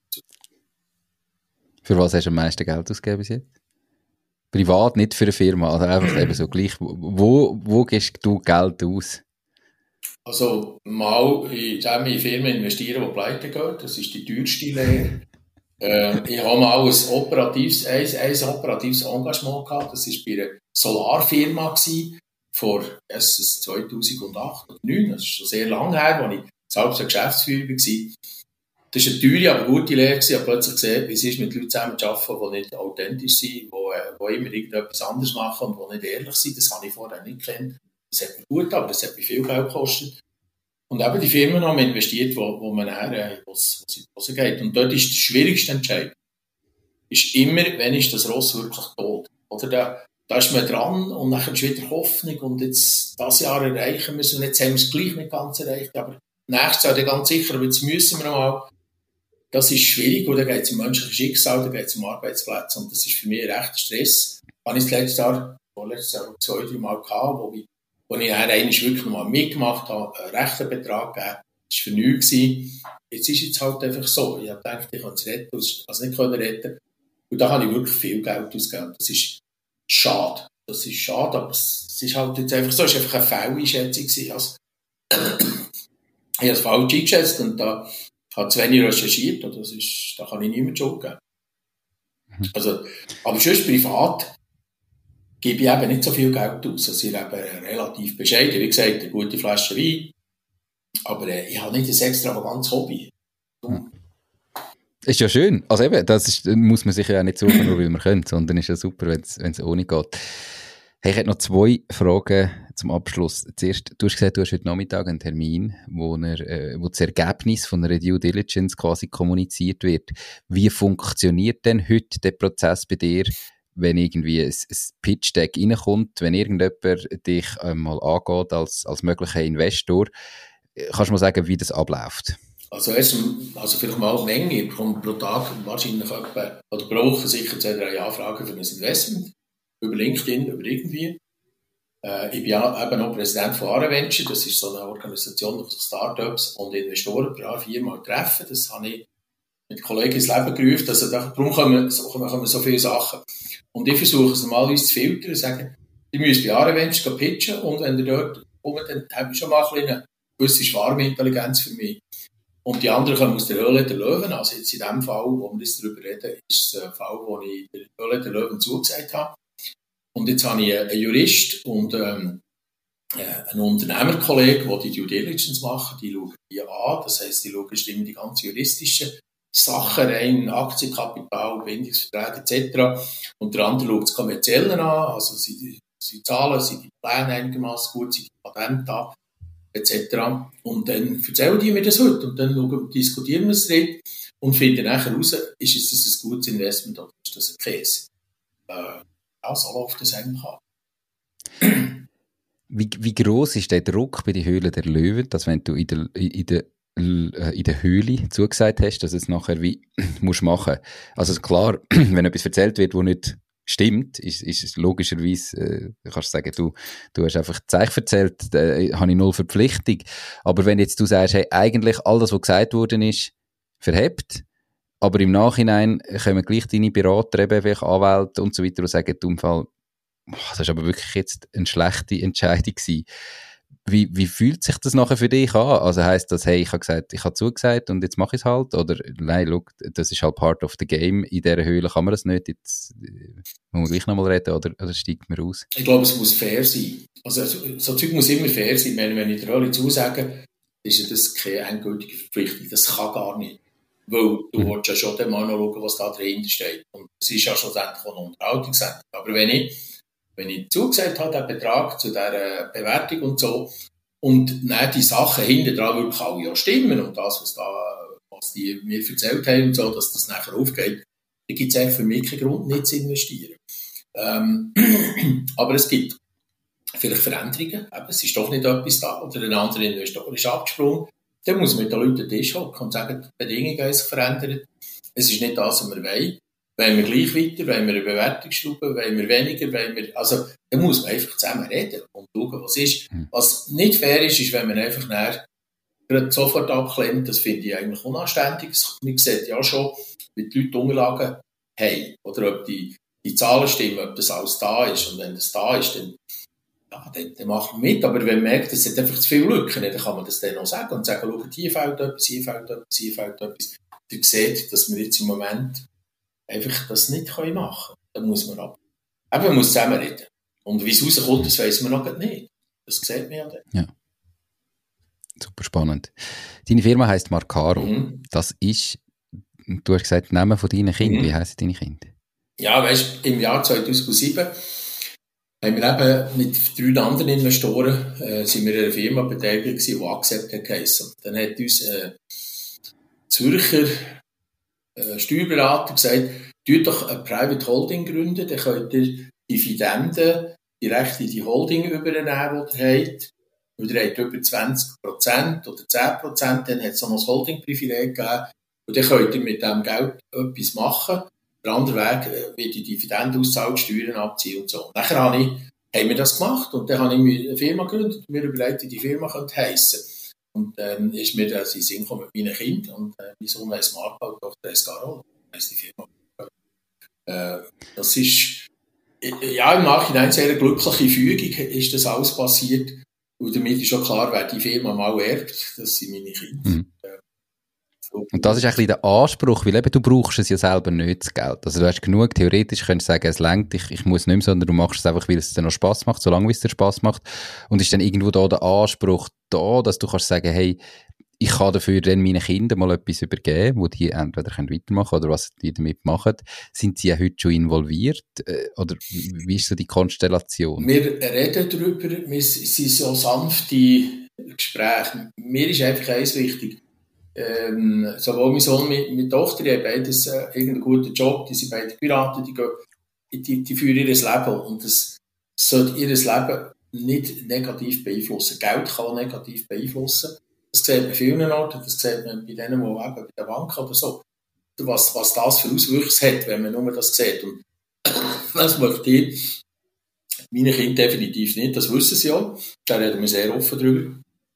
Für was hast du am meisten Geld ausgegeben bis jetzt? Privat, nicht für eine Firma, also einfach eben so gleich. Wo, wo gibst du Geld aus? Also mal in eine Firma investieren, die pleite geht. Das ist die teuerste Lehre. äh, ich habe mal ein operatives, ein, ein operatives Engagement gehabt. Das war bei einer Solarfirma gewesen, vor zweitausendacht oder zweitausendneun. Das ist schon sehr lange her, als ich selbst ein Geschäftsführer war. Das war eine teure, aber gute Lehre. Ich habe plötzlich gesehen, wie es ist, mit Leuten zusammen zu arbeiten, die nicht authentisch sind, die, die immer irgendetwas anderes machen und die nicht ehrlich sind. Das habe ich vorher nicht gekannt. Das hat mir gut, aber das hat mir viel Geld gekostet. Und eben die Firmen haben investiert, wo, wo man nachher, wo es in die Hose geht. Und dort ist der schwierigste Entscheid. Ist immer, wenn ist das Ross wirklich tot? Oder da, da ist man dran und dann ist wieder Hoffnung und jetzt, das Jahr erreichen wir es und jetzt haben wir es gleich nicht ganz erreicht, aber nächstes Jahr ganz sicher, aber jetzt müssen wir noch mal. Das ist schwierig, oder? Da geht es um menschliches Schicksal, da geht es um Arbeitsplätze und das ist für mich ein rechter Stress. Habe ich das letztes Jahr, vorletztes Jahr zwei, drei Mal gehabt, wo ich, wo ich dann eigentlich wirklich noch mal mitgemacht habe, einen rechten Betrag gegeben. Das war für nichts. Jetzt ist es halt einfach so. Ich habe gedacht, ich kann es retten, also nicht können retten. Und da habe ich wirklich viel Geld ausgegeben. Das ist schade. Das ist schade, aber es ist halt jetzt einfach so, es war einfach eine Fehleinschätzung. Also, ich habe es falsch eingeschätzt und da ich habe zu wenig recherchiert, und das ist, da kann ich niemand Schuld geben. Mhm. Also, aber sonst privat gebe ich eben nicht so viel Geld aus. Also ich lebe relativ bescheiden. Wie gesagt, eine gute Flasche Wein. Aber äh, ich habe nicht ein extravagantes Hobby. Mhm. Ist ja schön. Also eben, das ist, muss man sich ja auch nicht suchen, nur weil man könnte, sondern ist ja super, wenn es ohne geht. Hey, ich hätte noch zwei Fragen zum Abschluss. Zuerst, du hast gesagt, du hast heute Nachmittag einen Termin, wo, er, äh, wo das Ergebnis von einer Due Diligence quasi kommuniziert wird. Wie funktioniert denn heute der Prozess bei dir, wenn irgendwie ein, ein Pitch-Deck reinkommt, wenn irgendjemand dich äh, mal angeht als, als möglicher Investor? Kannst du mal sagen, wie das abläuft? Also erst, also vielleicht mal eine Menge. Ich bekomme pro Tag wahrscheinlich etwa, oder pro Woche sicher zwei, drei Anfragen für ein Investment. Über LinkedIn, über irgendwie. Äh, ich bin ja eben auch Präsident von Areventure. Das ist so eine Organisation, die Startups und Investoren pro Jahr viermal treffen. Das habe ich mit Kollegen ins Leben gerufen. Also darum kommen, kommen so viele Sachen. Und ich versuche es normalerweise zu filtern und sagen, ihr müsst bei Areventure pitchen und wenn ihr dort kommt, dann habt ihr schon mal ein eine gewisse Schwarmintelligenz für mich. Und die anderen kommen aus der Höhle der Löwen. Also jetzt in dem Fall, wo wir jetzt darüber reden, ist es ein Fall, wo ich der Höhle der Löwen zugesagt habe. Und jetzt habe ich einen Jurist und ähm, einen Unternehmerkollegen, der die Due Diligence machen, die schauen die an. Das heisst, die schauen immer die ganzen juristischen Sachen rein, Aktienkapital, Bindungsverträge et cetera. Und der andere schaut das Kommerzielle an, also sind die, sind die Zahlen, sind die Pläne einigermaßen gut, sind die Patente an, et cetera. Und dann erzählen die mir das heute und dann schauen, diskutieren wir es drin und finden nachher heraus, ist es das ein gutes Investment oder ist das ein Käse? Äh, ja, so läuft das eigentlich an. Wie, wie gross ist der Druck bei den Höhlen der Löwen, dass wenn du in der, in der, in der Höhle zugesagt hast, dass es nachher wie musst machen? Also klar, wenn etwas erzählt wird, wo nicht stimmt, ist, ist es logischerweise, äh, kannst du sagen, du, du hast einfach Zeichen erzählt, äh, habe ich null Verpflichtung. Aber wenn jetzt du sagst, hey, eigentlich alles, was gesagt worden ist, verhebt, aber im Nachhinein kommen gleich deine Berater, eben welche Anwälte und so weiter und sagen, im Fall, das ist aber wirklich jetzt eine schlechte Entscheidung gewesen. Wie, wie fühlt sich das nachher für dich an? Also heisst das, hey, ich habe gesagt, ich habe zugesagt und jetzt mache ich es halt? Oder nein, look, das ist halt part of the game. In dieser Höhle kann man das nicht. Jetzt muss man gleich nochmal reden oder, oder steigt man raus? Ich glaube, es muss fair sein. Also so, so Zeug muss immer fair sein. Wenn, wenn ich der Höhle zusage, ist das keine endgültige Verpflichtung. Das kann gar nicht. Weil du mhm. willst ja schon mal noch schauen, was da dahinter steht. Und es ist ja schlussendlich auch eine Unterhaltung. Aber wenn ich Wenn ich zugesagt habe, den Betrag zu dieser Bewertung und so, und dann die Sachen hinten dran wirklich alle ja stimmen und das, was, da, was die mir erzählt haben und so, dass das nachher aufgeht, dann gibt es eigentlich für mich keinen Grund, nicht zu investieren. Ähm, aber es gibt vielleicht Veränderungen, eben, es ist doch nicht etwas da, oder ein anderer Investor ist abgesprungen, dann muss man mit den Leuten an den Tisch hocken und sagen, die Bedingungen haben sich verändert, es ist nicht das, was wir wollen. Wollen wir gleich weiter, wollen wir eine Bewertung schrauben, wollen wir weniger, wollen wir, also, da muss man einfach zusammen reden und schauen, was ist. Was nicht fair ist, ist, wenn man einfach nachher gerade sofort abklemmt, das finde ich eigentlich unanständig. Man sieht ja schon, wie die Leute Unterlagen haben, oder ob die, die Zahlen stimmen, ob das alles da ist. Und wenn das da ist, dann, ja, dann, dann macht man mit. Aber wenn man merkt, es hat einfach zu viele Lücken, dann kann man das dann auch sagen und sagen, schau, hier fehlt etwas, hier fehlt etwas, hier fehlt etwas. Ihr seht, dass wir jetzt im Moment einfach das nicht machen können. Da muss man ab. Eben, man muss zusammen reden. Und wie es rauskommt, das weiss man noch nicht. Das sieht man ja dann. Ja. Super spannend. Deine Firma heisst Marcaro. Mhm. Das ist, du hast gesagt, Name von deinen Kindern. Mhm. Wie heissen deine Kinder? Ja, weißt du, im Jahr zweitausendsieben haben wir eben mit drei anderen Investoren äh, sind wir in einer Firma beteiligt gewesen, die Accept hat geheissen. Dann hat uns äh, Zürcher äh, Steuerberater gesagt, tut doch eine Private Holding gründen, dann könnt ihr Dividenden direkt in die Holding übernehmen, die ihr habt. Und ihr habt über zwanzig Prozent oder zehn Prozent, dann hat es noch ein Holding-Privileg gegeben. Und dann könnt ihr mit diesem Geld etwas machen. Der andere Weg äh, wird die Dividenden auszahlen, Steuern abziehen und so. Nachher habe ich, haben wir das gemacht und dann habe ich mir eine Firma gegründet und mir überlegt, wie die Firma könnte heissen. Und dann ist mir das in den Sinn gekommen mit meinen Kindern. Und äh, mein Sohn heisst Marco, die Tochter heisst Carol. Das heisst die Firma. Äh, das ist, ja, im Nachhinein sehr eine glückliche Fügung, ist das alles passiert. Und damit ist schon klar, wer die Firma mal erbt, das sind meine Kinder. Mhm. Und das ist ein bisschen der Anspruch, weil eben du brauchst es ja selber nicht, das Geld. Also du hast genug, theoretisch könntest du sagen, es reicht, ich, ich muss nicht mehr, sondern du machst es einfach, weil es dir noch Spass macht, solange es dir Spass macht. Und ist dann irgendwo da der Anspruch da, dass du kannst sagen, hey, ich kann dafür dann meinen Kindern mal etwas übergeben, wo die entweder können weitermachen oder was die damit machen. Sind sie ja heute schon involviert? Oder wie ist so die Konstellation? Wir reden darüber, wir sind so sanfte Gespräche. Mir ist einfach eins wichtig. Ähm, sowohl mein Sohn und meine Tochter, die haben beides äh, irgendeinen guten Job, die sind beide Piraten, die, gehen, die, die führen ihr Leben und das sollte ihr Leben nicht negativ beeinflussen. Geld kann negativ beeinflussen. Das sieht man an vielen Orten, das sieht man bei denen, die eben bei der Bank oder so, was, was das für Auswirkungen hat, wenn man nur das sieht. Und das möchte ich meine Kinder definitiv nicht, das wissen sie ja, da reden wir sehr offen drüber.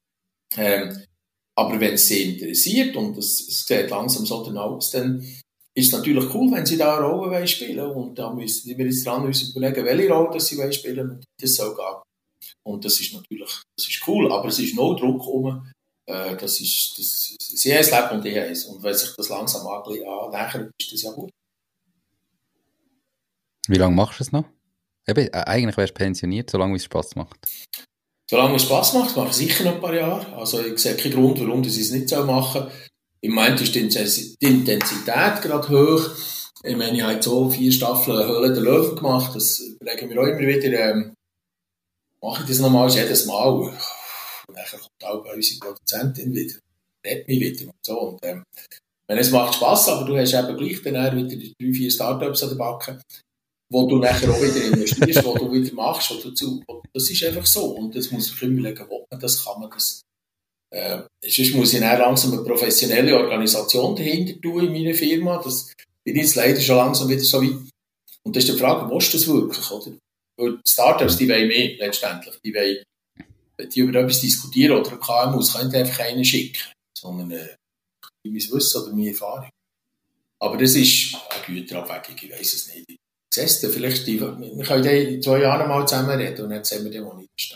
Ähm, Aber wenn es sie interessiert und es, es sieht langsam so aus, dann ist es natürlich cool, wenn sie da eine Rolle spielen wollen. Und da müssen wir uns dran überlegen, welche Rolle sie spielen wollen und das soll gehen. Und das ist natürlich das ist cool, aber es ist no Druck um. Äh, das ist, das, sie haben ein Leben und ich habe es. Und wenn sich das langsam annähert, ist das ja gut. Wie lange machst du es noch? Eben, eigentlich wärst du pensioniert, solange es Spass macht. Solange es Spass macht, mache ich sicher noch ein paar Jahre. Also ich sehe keinen Grund, warum ich es nicht machen soll. Im Moment ist die Intensität gerade hoch. Ich meine, ich habe jetzt so vier Staffeln Höhle der Löwen gemacht. Das überlegen wir auch immer wieder. Ähm, mache ich das nochmal jedes Mal. Und dann kommt auch bei unserer Produzentin wieder. Redet mich wieder und so. Und, ähm, wenn es macht Spass, aber du hast eben gleich dann wieder drei, vier Startups an der Backe, wo du nachher auch wieder investierst, wo du wieder machst. Wo du zu, wo, das ist einfach so. Und das muss ich immer überlegen, wo man das kann man das. Äh, sonst muss ich dann langsam eine professionelle Organisation dahinter tun in meiner Firma. Das bin jetzt leider schon langsam wieder so weit. Und das ist die Frage, willst du das wirklich, oder? Weil die Startups, die wollen mehr, letztendlich. Die wollen, die über etwas diskutieren oder K M Us, können einfach einen schicken. Sondern, äh, mein Wissen oder meine Erfahrung. Aber das ist eine Güterabwägung, ich weiss es nicht. Siehst du, vielleicht, die, wir können in zwei Jahren mal zusammen reden und dann sehen wir den, wo ich stehe.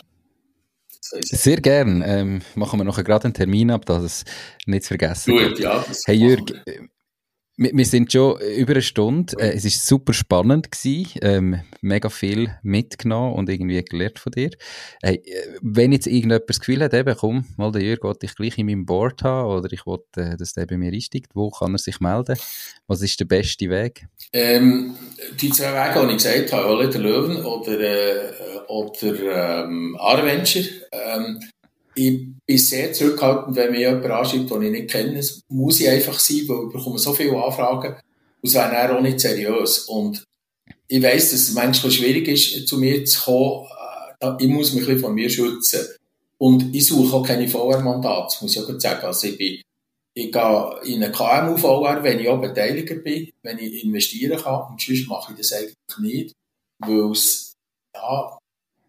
Sehr gern. Ähm, machen wir noch gerade einen Termin ab, dass es nicht zu vergessen Gut, geht. Ja, hey Jürg, wir, wir sind schon über eine Stunde. Äh, es war super spannend gewesen. Ähm, mega viel mitgenommen und irgendwie gelernt von dir. Hey, wenn jetzt irgendjemand das Gefühl hat, eben, komm, mal der Jürg wollte ich gleich in meinem Board haben oder ich wollte, äh, dass der bei mir einsteigt, wo kann er sich melden? Was ist der beste Weg? Ähm, die zwei Wege, die ich gesagt habe, Höhle der Löwen oder, äh, oder ähm, Arventure. Ähm, ich bin sehr zurückhaltend, wenn mir jemand anschreibt, den ich nicht kenne. Es muss ich einfach sein, weil ich bekomme so viele Anfragen und es wäre dann auch nicht seriös. Und ich weiss, dass es manchmal schwierig ist, zu mir zu kommen. Ich muss mich ein bisschen von mir schützen. Und ich suche auch keine V R-Mandate, das muss ich auch sagen. Also ich, bin, ich gehe in eine K M U-V R, wenn ich auch Beteiliger bin, wenn ich investieren kann. Und sonst mache ich das eigentlich nicht, weil es, ja,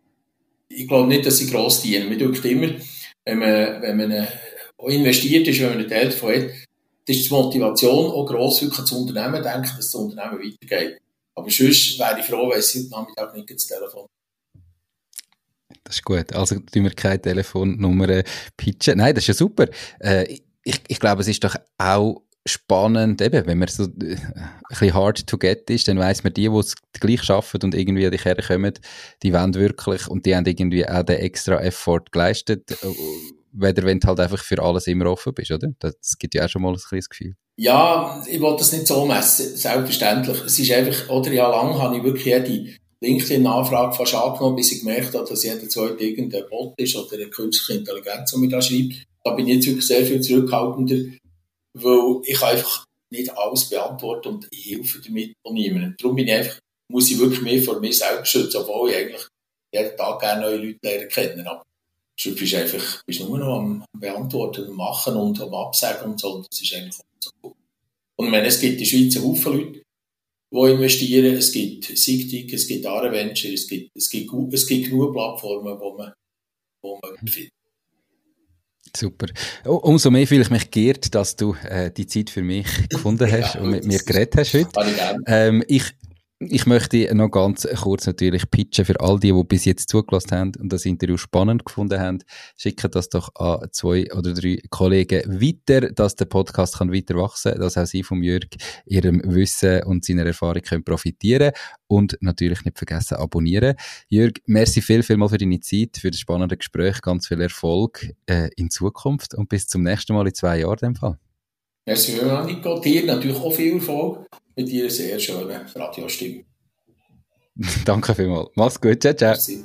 ich glaube nicht, dass ich gross diene. Mir denkt immer, wenn man, wenn man auch investiert ist, wenn man einen Teil davon hat, ist die Motivation auch gross, wirklich ans Unternehmen denken, dass das Unternehmen weitergeht. Aber sonst wäre ich froh, wenn sie heute Nachmittag nicht das Telefon. Das ist gut. Also tun wir keine Telefonnummer pitchen. Nein, das ist ja super. Äh, ich, ich glaube, es ist doch auch spannend, eben, wenn man so äh, ein bisschen hard to get ist, dann weiss man, die, die es gleich arbeiten und irgendwie an dich herkommen, die wollen wirklich und die haben irgendwie auch den extra Effort geleistet, weder wenn du halt einfach für alles immer offen bist, oder? Das gibt ja auch schon mal ein kleines Gefühl. Ja, ich will das nicht so messen, selbstverständlich. Es ist einfach, oder ja, lang habe ich wirklich jede LinkedIn-Anfrage fast angenommen, bis ich gemerkt habe, dass jeder zweite irgendein Bot ist oder eine künstliche Intelligenz, die mir da schreibt. Da bin ich jetzt wirklich sehr viel zurückhaltender, weil ich einfach nicht alles beantworten und ich helfe damit auch niemandem. Darum bin ich einfach, muss ich wirklich mehr vor mir selber schützen, obwohl ich eigentlich jeden Tag gerne neue Leute lernen kennen. Aber du bist einfach, bist nur noch am Beantworten und Machen und am Absagen und so. Und das ist eigentlich auch so gut. Und ich meine, es gibt in der Schweiz einen Haufen Leute, die investieren. Es gibt Sigtic, es gibt Arventure, es gibt, es gibt, es gibt genug Plattformen, wo man, wo man findet. Super. Umso mehr fühle ich mich geehrt, dass du äh, die Zeit für mich gefunden hast ja, und mit mir geredet hast heute. Ähm, ich, ich möchte noch ganz kurz natürlich pitchen für all die, die bis jetzt zugelassen haben und das Interview spannend gefunden haben. Schicken das doch an zwei oder drei Kollegen weiter, dass der Podcast kann weiter wachsen kann, dass auch sie vom Jürg ihrem Wissen und seiner Erfahrung können profitieren und natürlich nicht vergessen abonnieren. Jürg, merci viel, viel mal für deine Zeit, für das spannende Gespräch, ganz viel Erfolg äh, in Zukunft und bis zum nächsten Mal in zwei Jahren in dem Fall. Merci vielmals, Nico. Dir natürlich auch viel Erfolg mit Ihrer sehr schönen Radiostimme. Danke vielmals. Mach's gut. Ciao, ciao. Merci.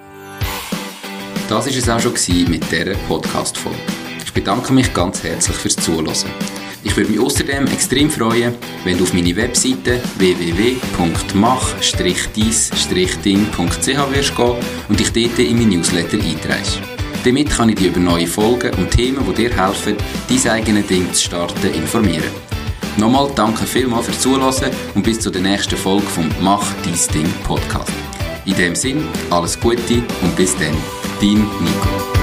Das war es auch schon mit dieser Podcast-Folge. Ich bedanke mich ganz herzlich fürs Zuhören. Ich würde mich außerdem extrem freuen, wenn du auf meine Webseite w w w punkt mach deis ding punkt c h wirst gehen und dich dort in mein Newsletter einträgst. Damit kann ich dich über neue Folgen und Themen, die dir helfen, dein eigenes Ding zu starten, informieren. Nochmal danke vielmals fürs Zuhören und bis zur nächsten Folge vom Mach dein Ding Podcast. In dem Sinn, alles Gute und bis dann, dein Nico.